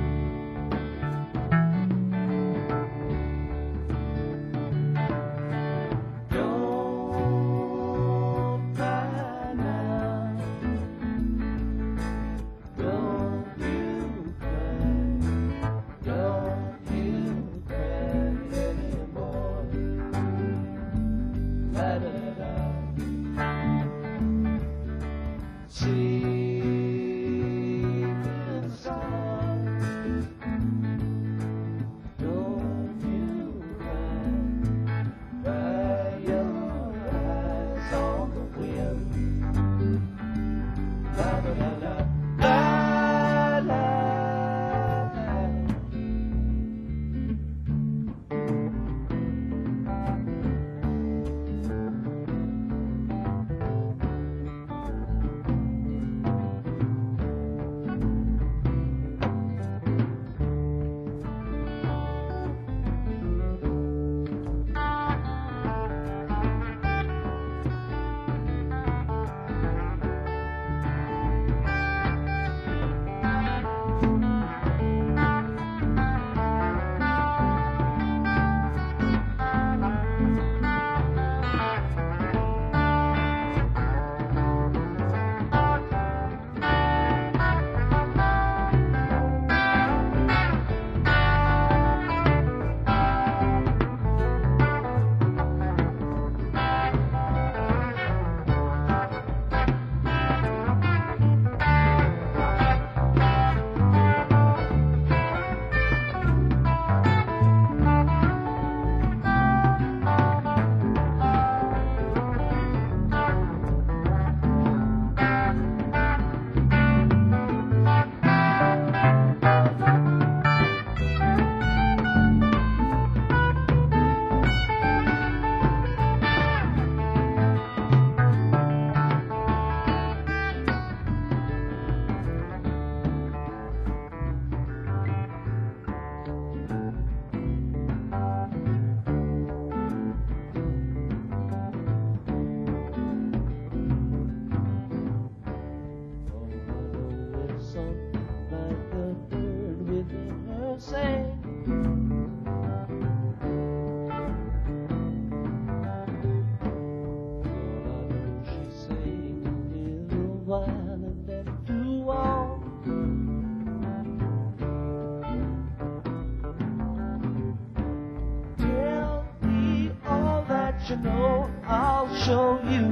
S2: You know I'll show you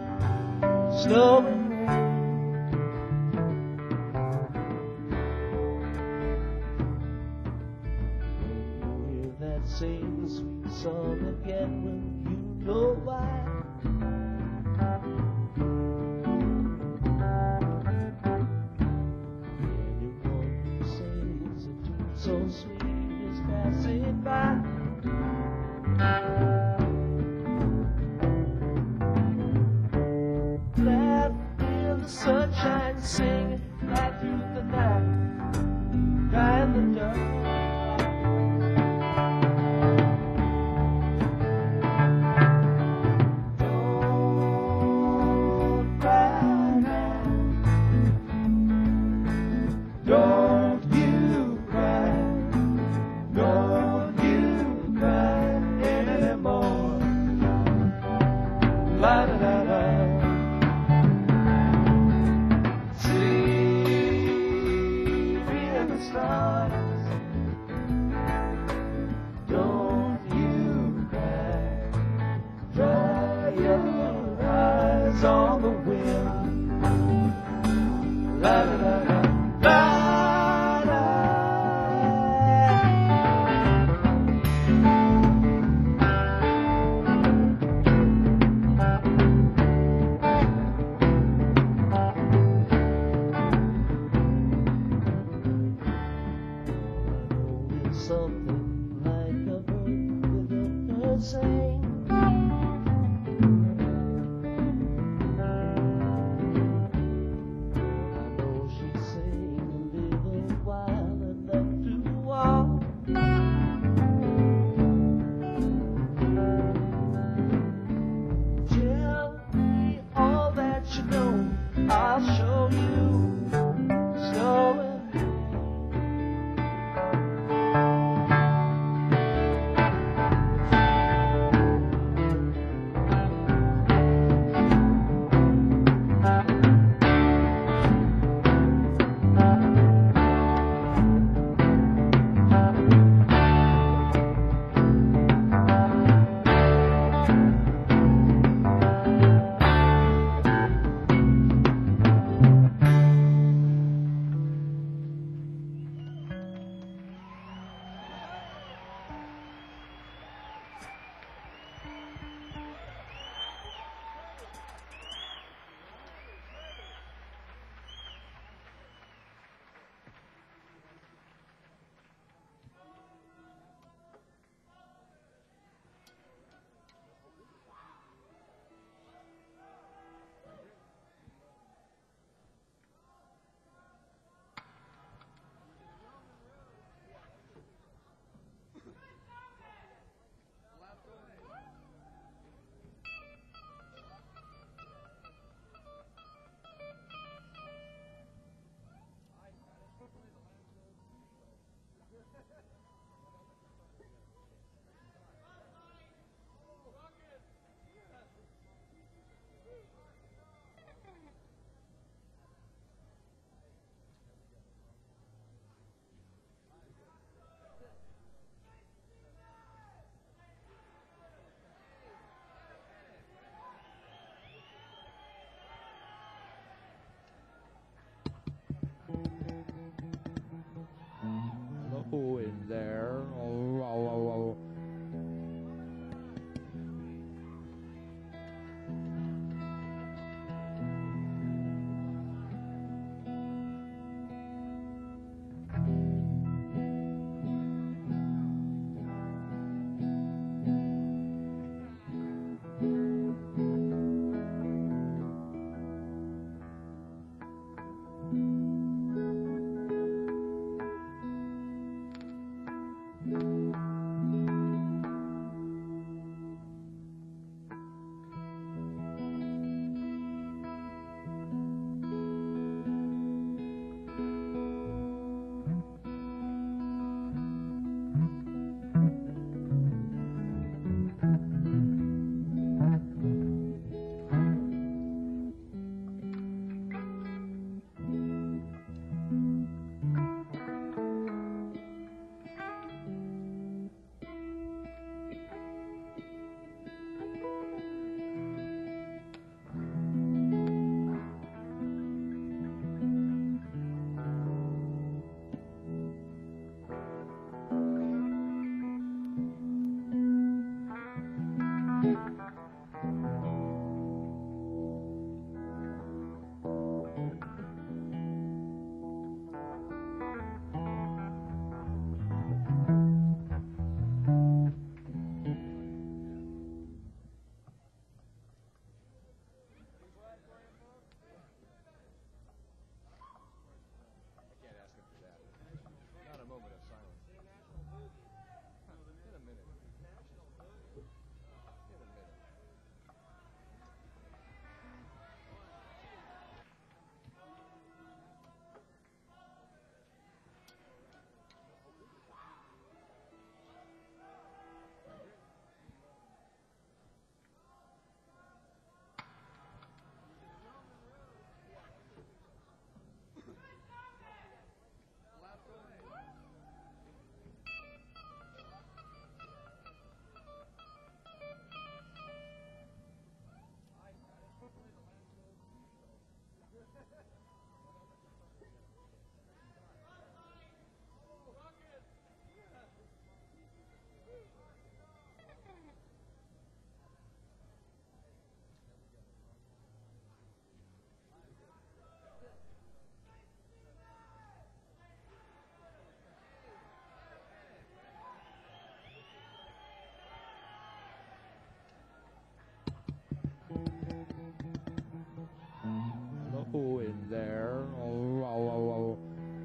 S2: slow and you hear that same sweet song again, well, you know why. Anyone who sings a tune so sweet is passing by. Sunshine singing right through the night, cry in the dark. Don't cry now, don't you cry, don't you cry anymore. La da da da. Don't you cry, dry your eyes on the wind. La da da da, la da. Something like sing. I know she'd sing a little while enough to walk. Tell me all that you know, I'll show you slow and hello in there. Oh, oh, oh, oh. there. Oh, oh, oh, oh.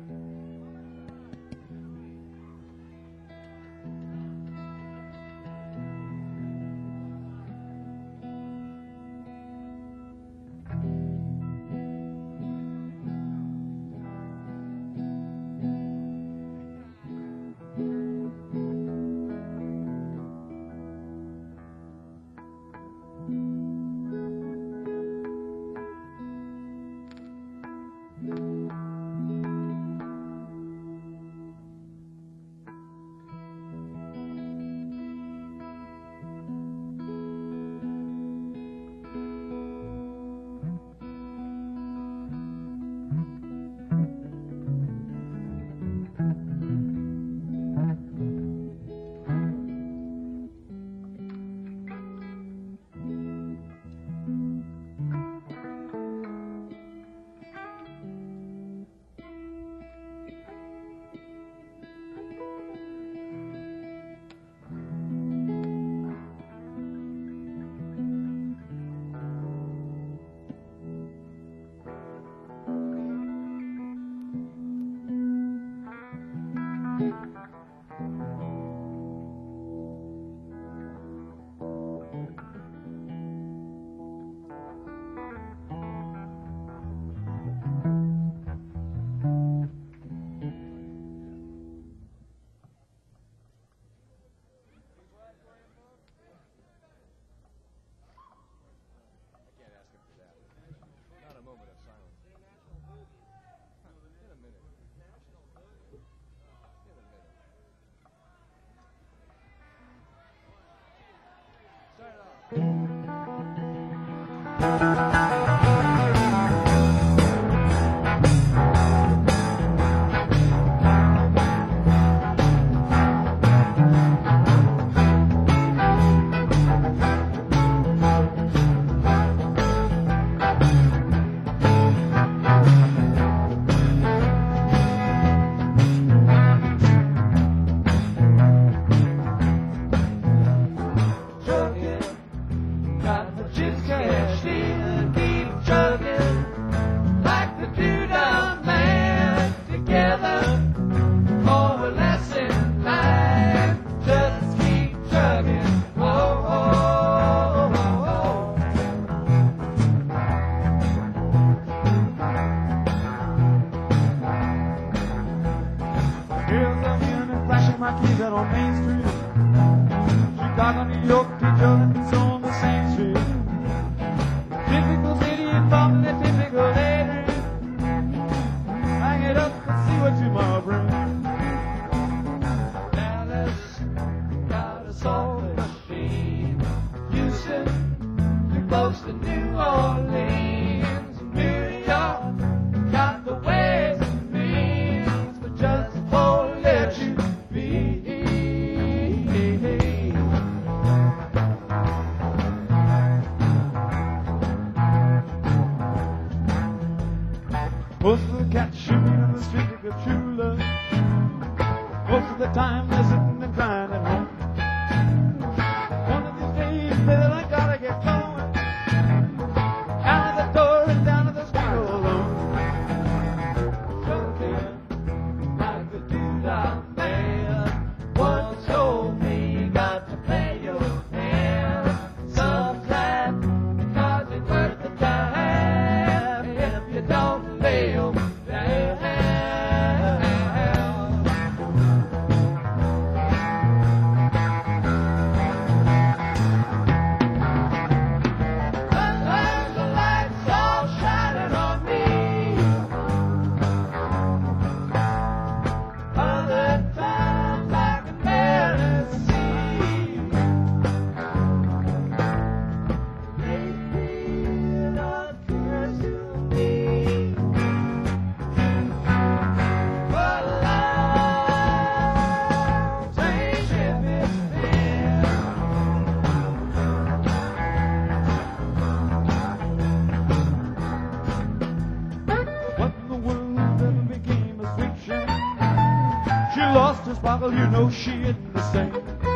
S1: You know she isn't the same.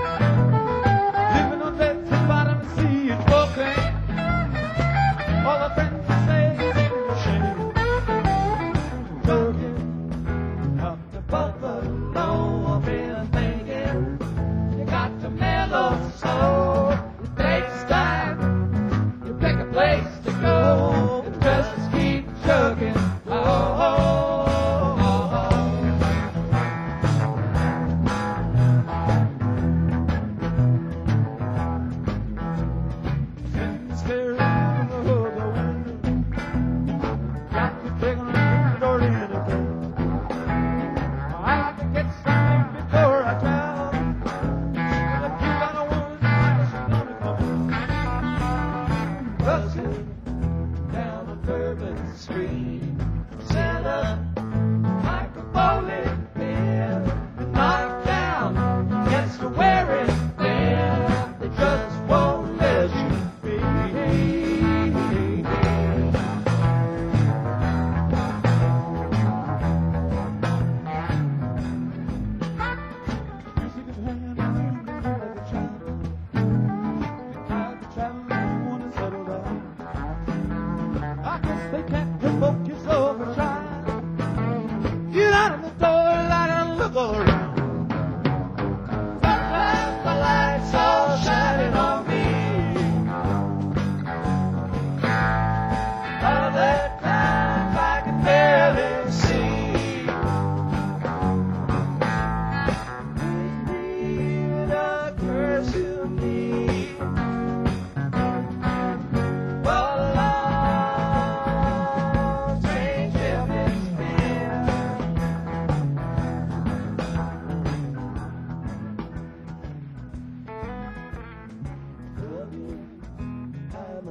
S1: Living on beds at bottom and sea and broken. All her friends say it's a shame.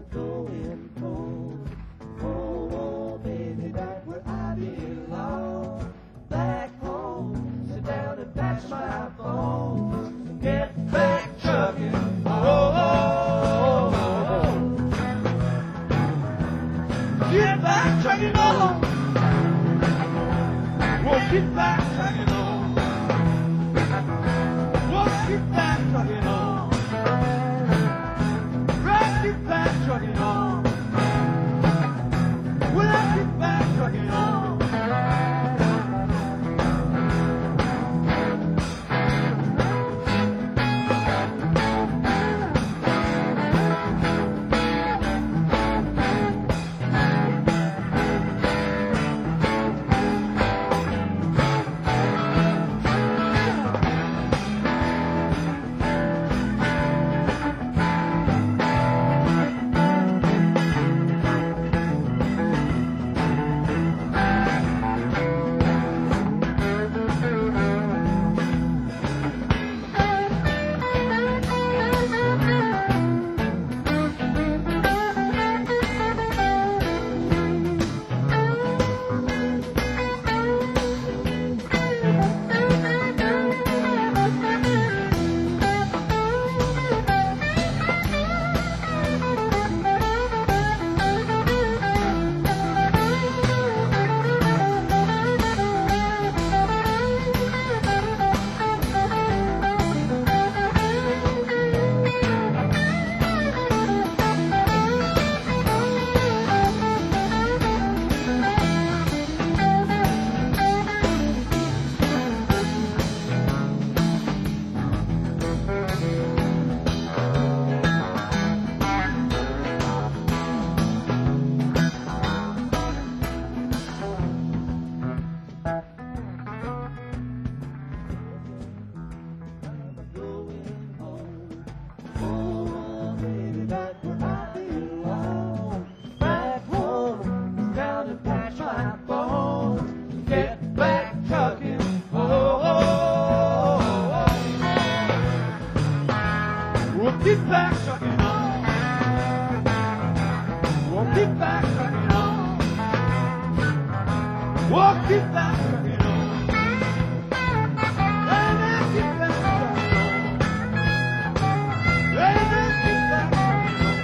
S2: going home. Oh, oh, baby, back where I belong. Back home, sit down and patch my bones. Get back trucking. Oh, oh, oh, oh. Get back trucking on. Won't get back trucking on. Won't get back trucking on. Right, get back trucking on. Will I get back trucking on? Get back trucking on. Won't get back trucking on. Won't get back trucking on. And I'll get back trucking on. And I'll get back trucking on.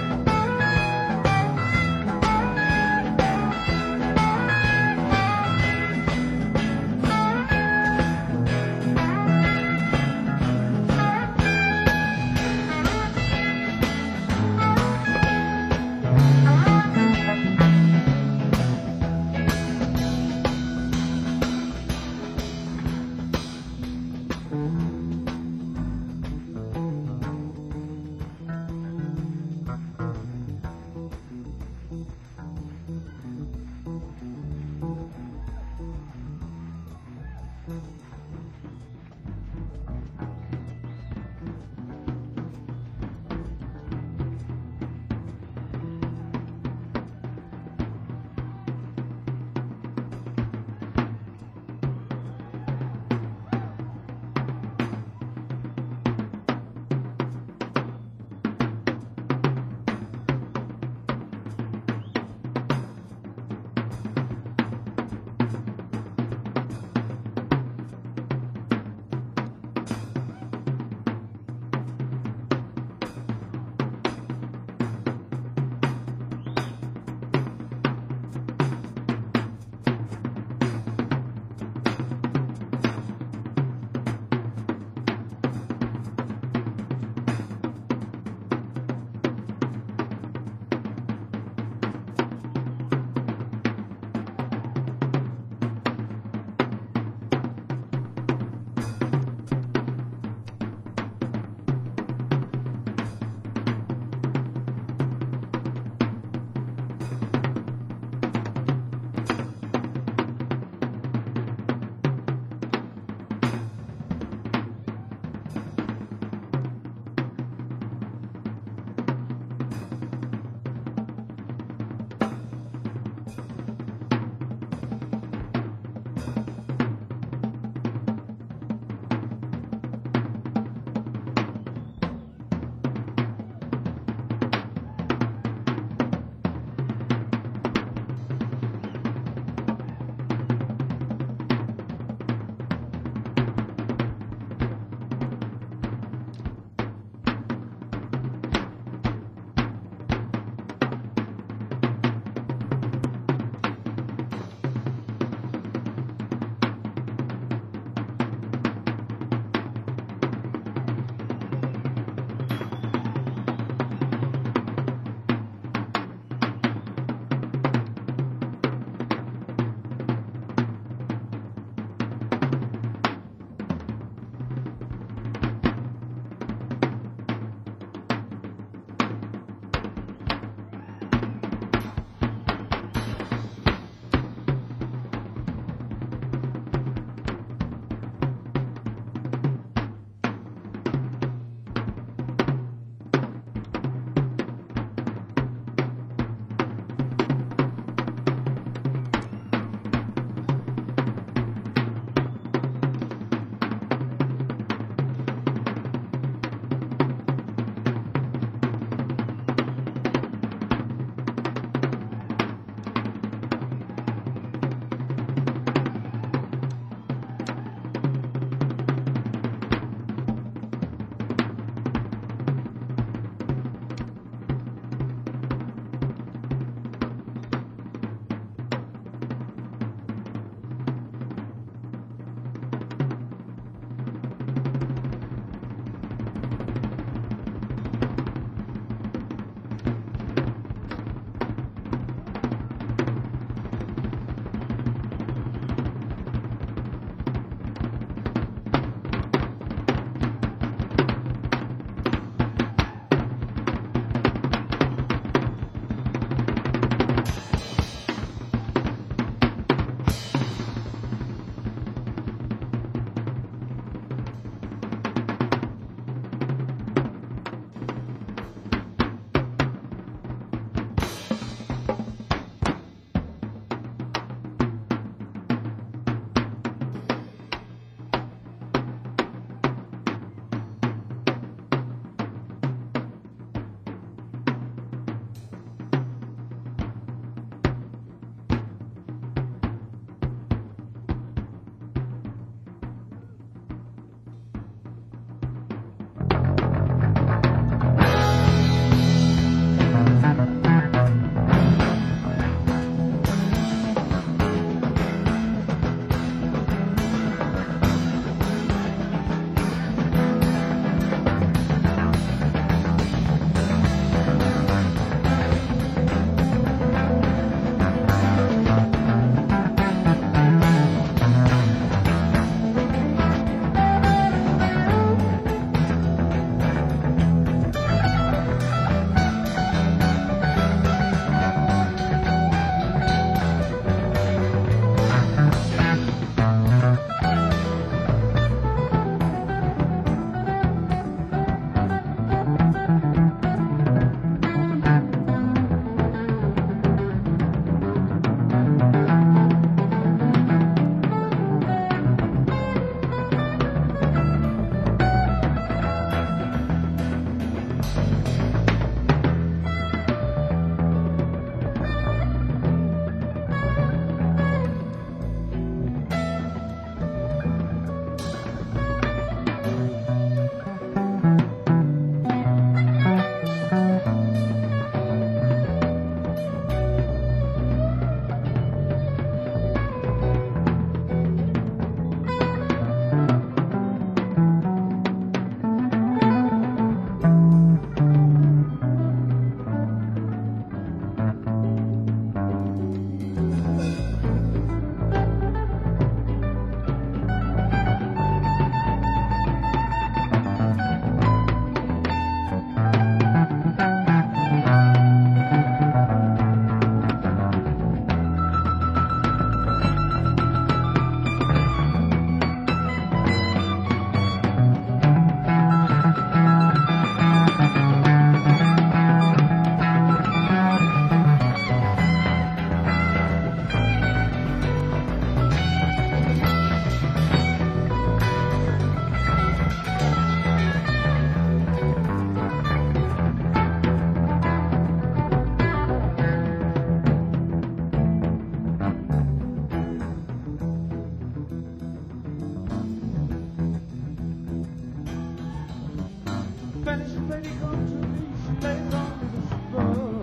S1: Spanish lady comes to me, she lays on the floor.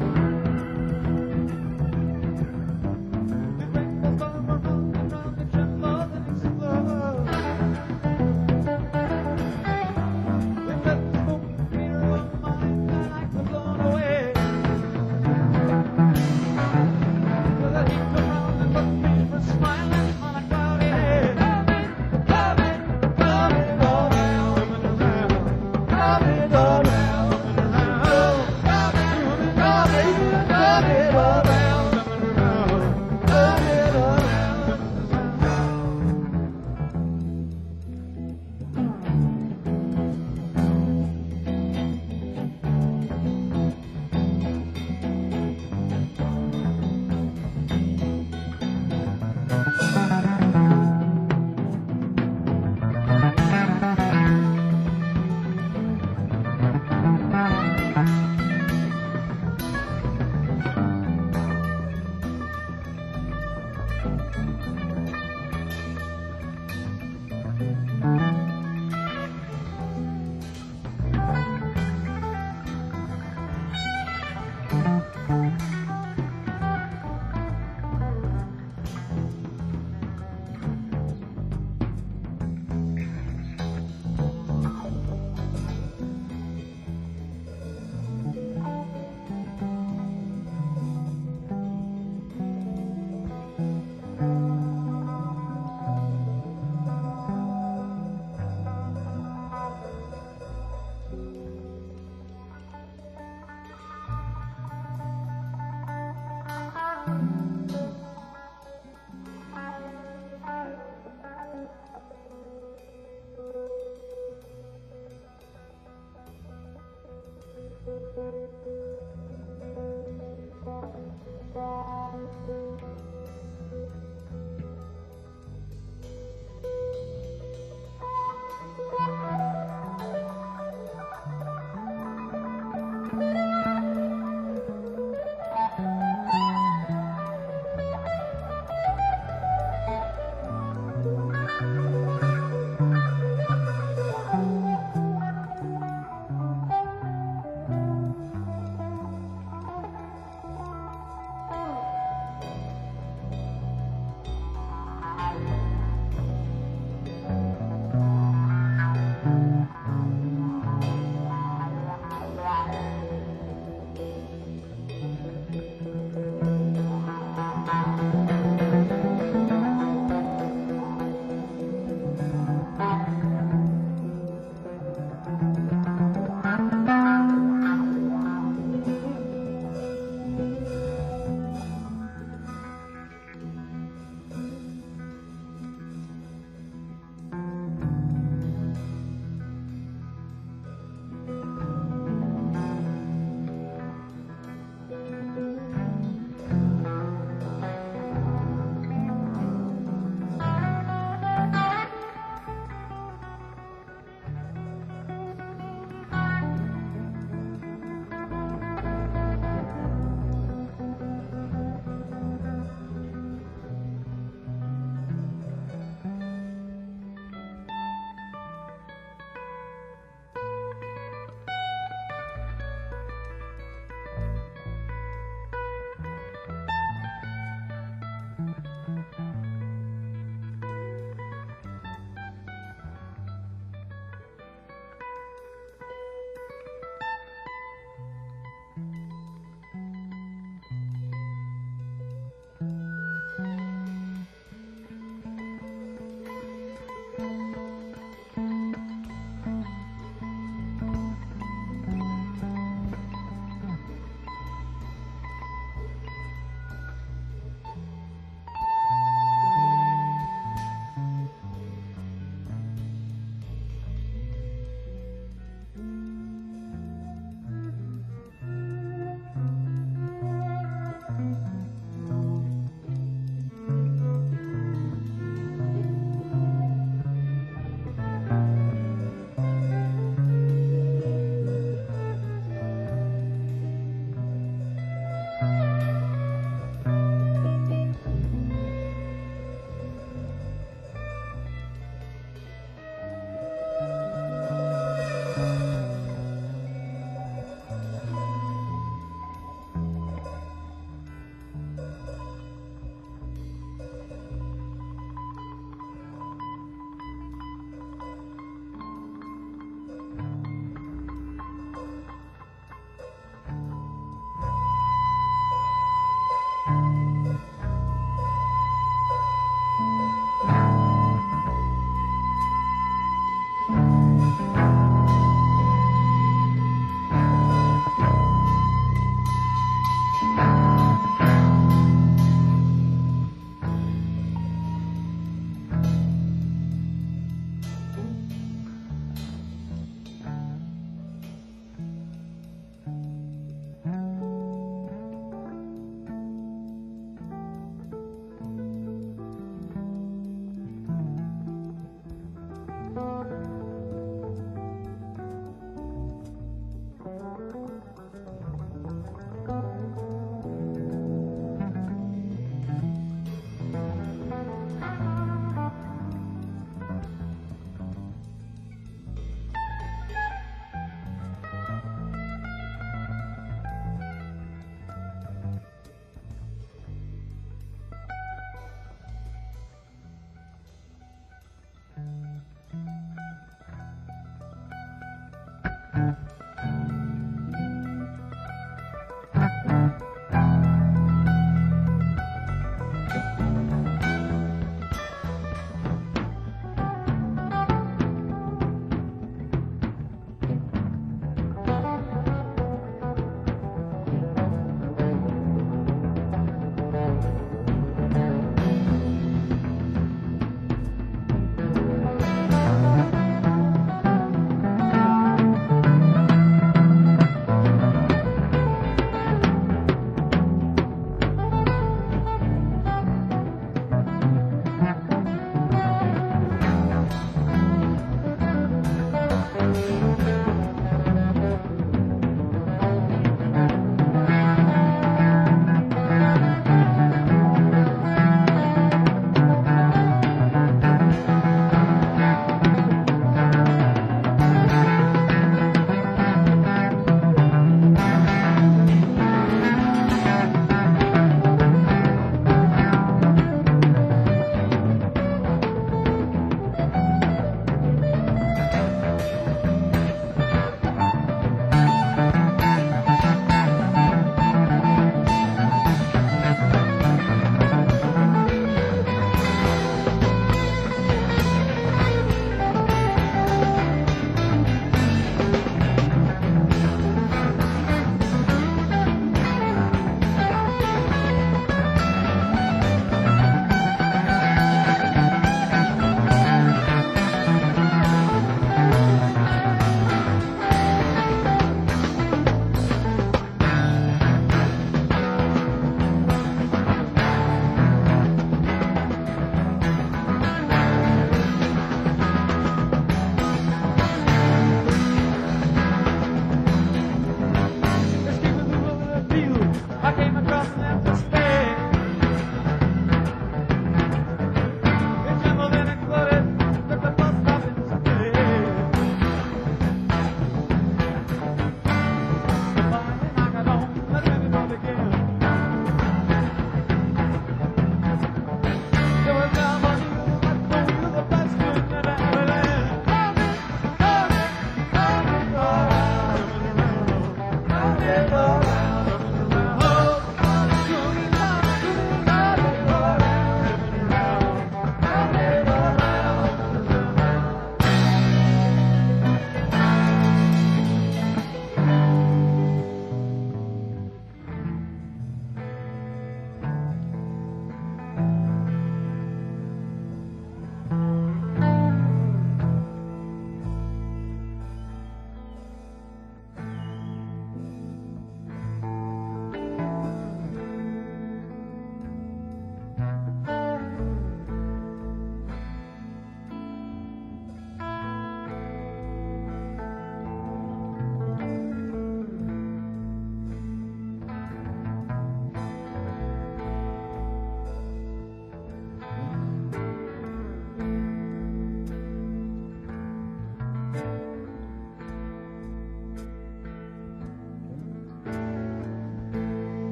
S1: The rain goes round and round, it trembles and explodes. With that smoke meter on my mind, I like to blown away. With that heat come round and look me for smiling on a cloudy day. Coming, coming, coming all round and around. Coming all round and around.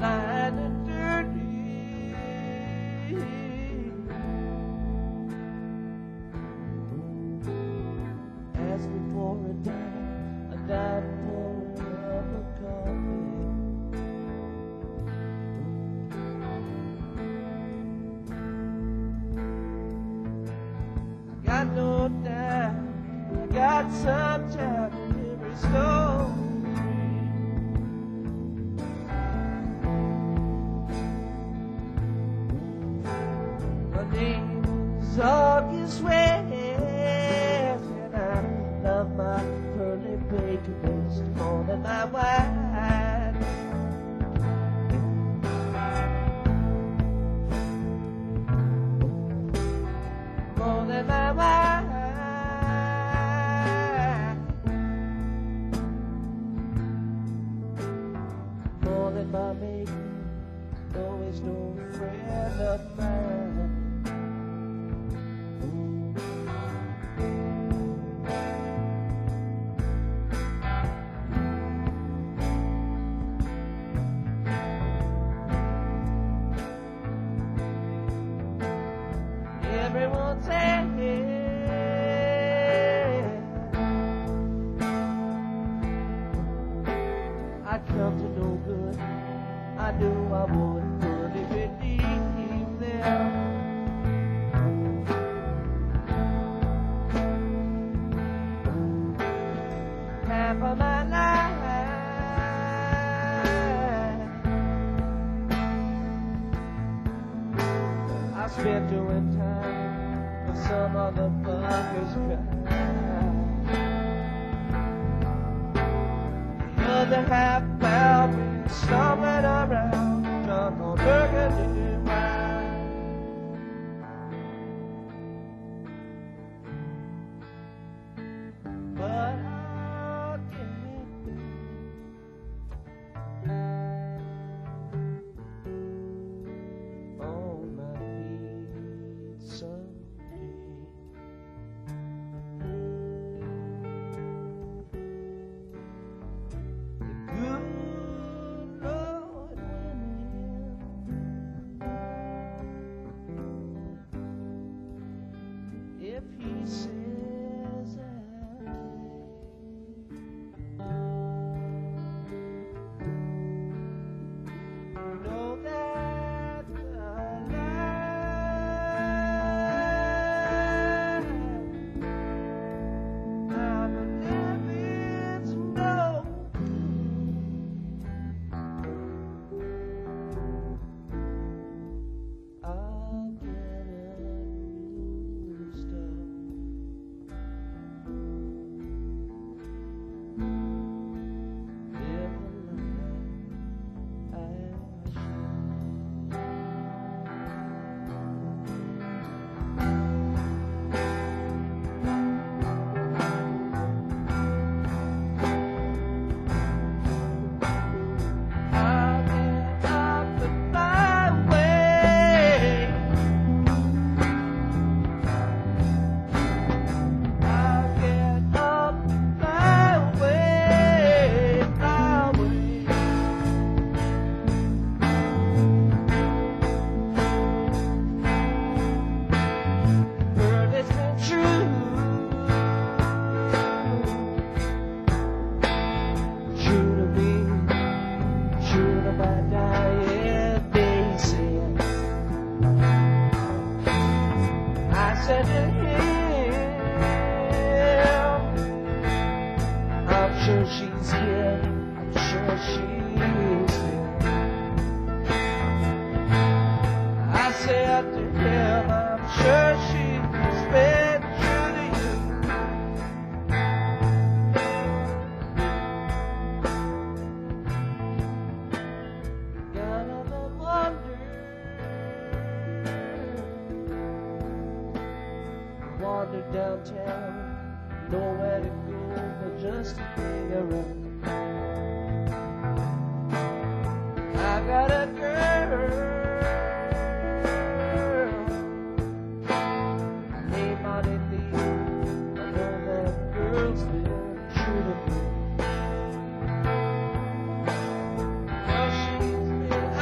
S2: blind and dirty. Ask me for a dime, a dime for a cup of coffee. Got no time, got some time to restore. My name's August West, and I love my pearly baker best more than my wine. More than my wine. More than my maiden, always no friend of mine. Everyone say I come to no good. I knew I would really believe them. Half of my life I spent doing time with some other fuckers crime. The other half found me stumbling around, drunk on burgundy wine. But I'll get on my feet someday. The good Lord willing, if He says I know that the life I'm living's no I'll get a new start. Live the life I I'll get up and my way. I'll get up my way, my way. Girl, it's been true. True to me, true to my dying days. I said to him, I'm sure she's here, I'm sure she's here. I said to him, I'm sure she's been true to you. Got on a wonder, wander downtown, nowhere to go but just to hang around. I got a girl named Monty Lee. I know that girl's been true to me. Well, she's been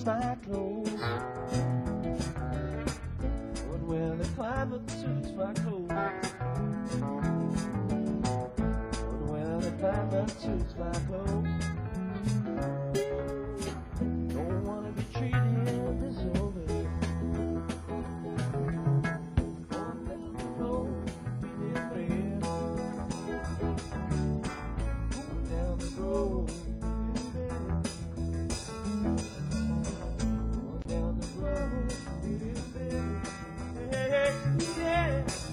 S2: my clothes. Going where the climate suits my clothes. Going where the climate suits my clothes. Don't wanna be treated this old way. Going down the road, feeling bad. Going down the road, feeling bad. Going down the road, feeling bad. Hey, yeah.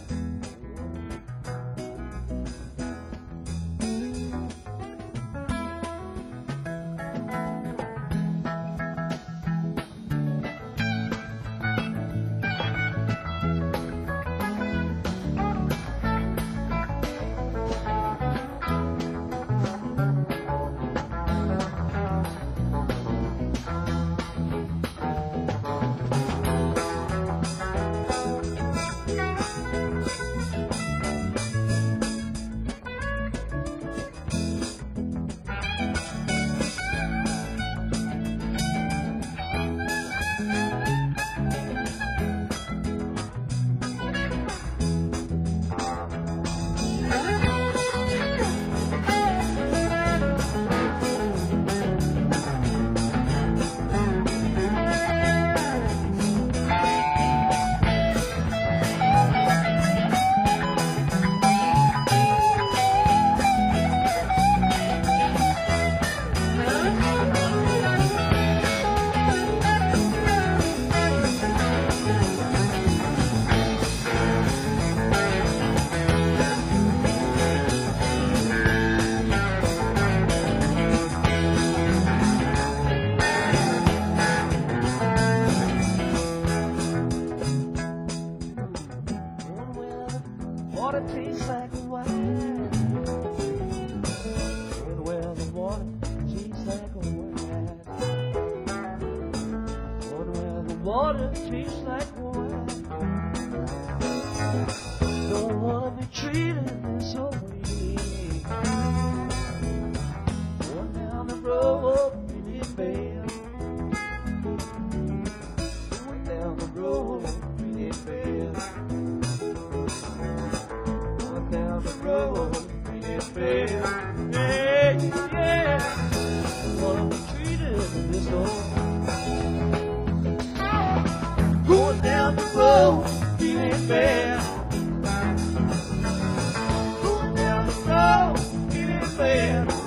S2: Water tastes like wine. And where the water tastes like wine. And where the water tastes like wine. Don't wanna be treated this way. Going down the road, feeling bad. Going down the road, feeling bad. Down the road, feeling bad. Hey, yeah. Don't wanna be treated this way. Going down the road, feeling bad. Going down the road, feeling bad.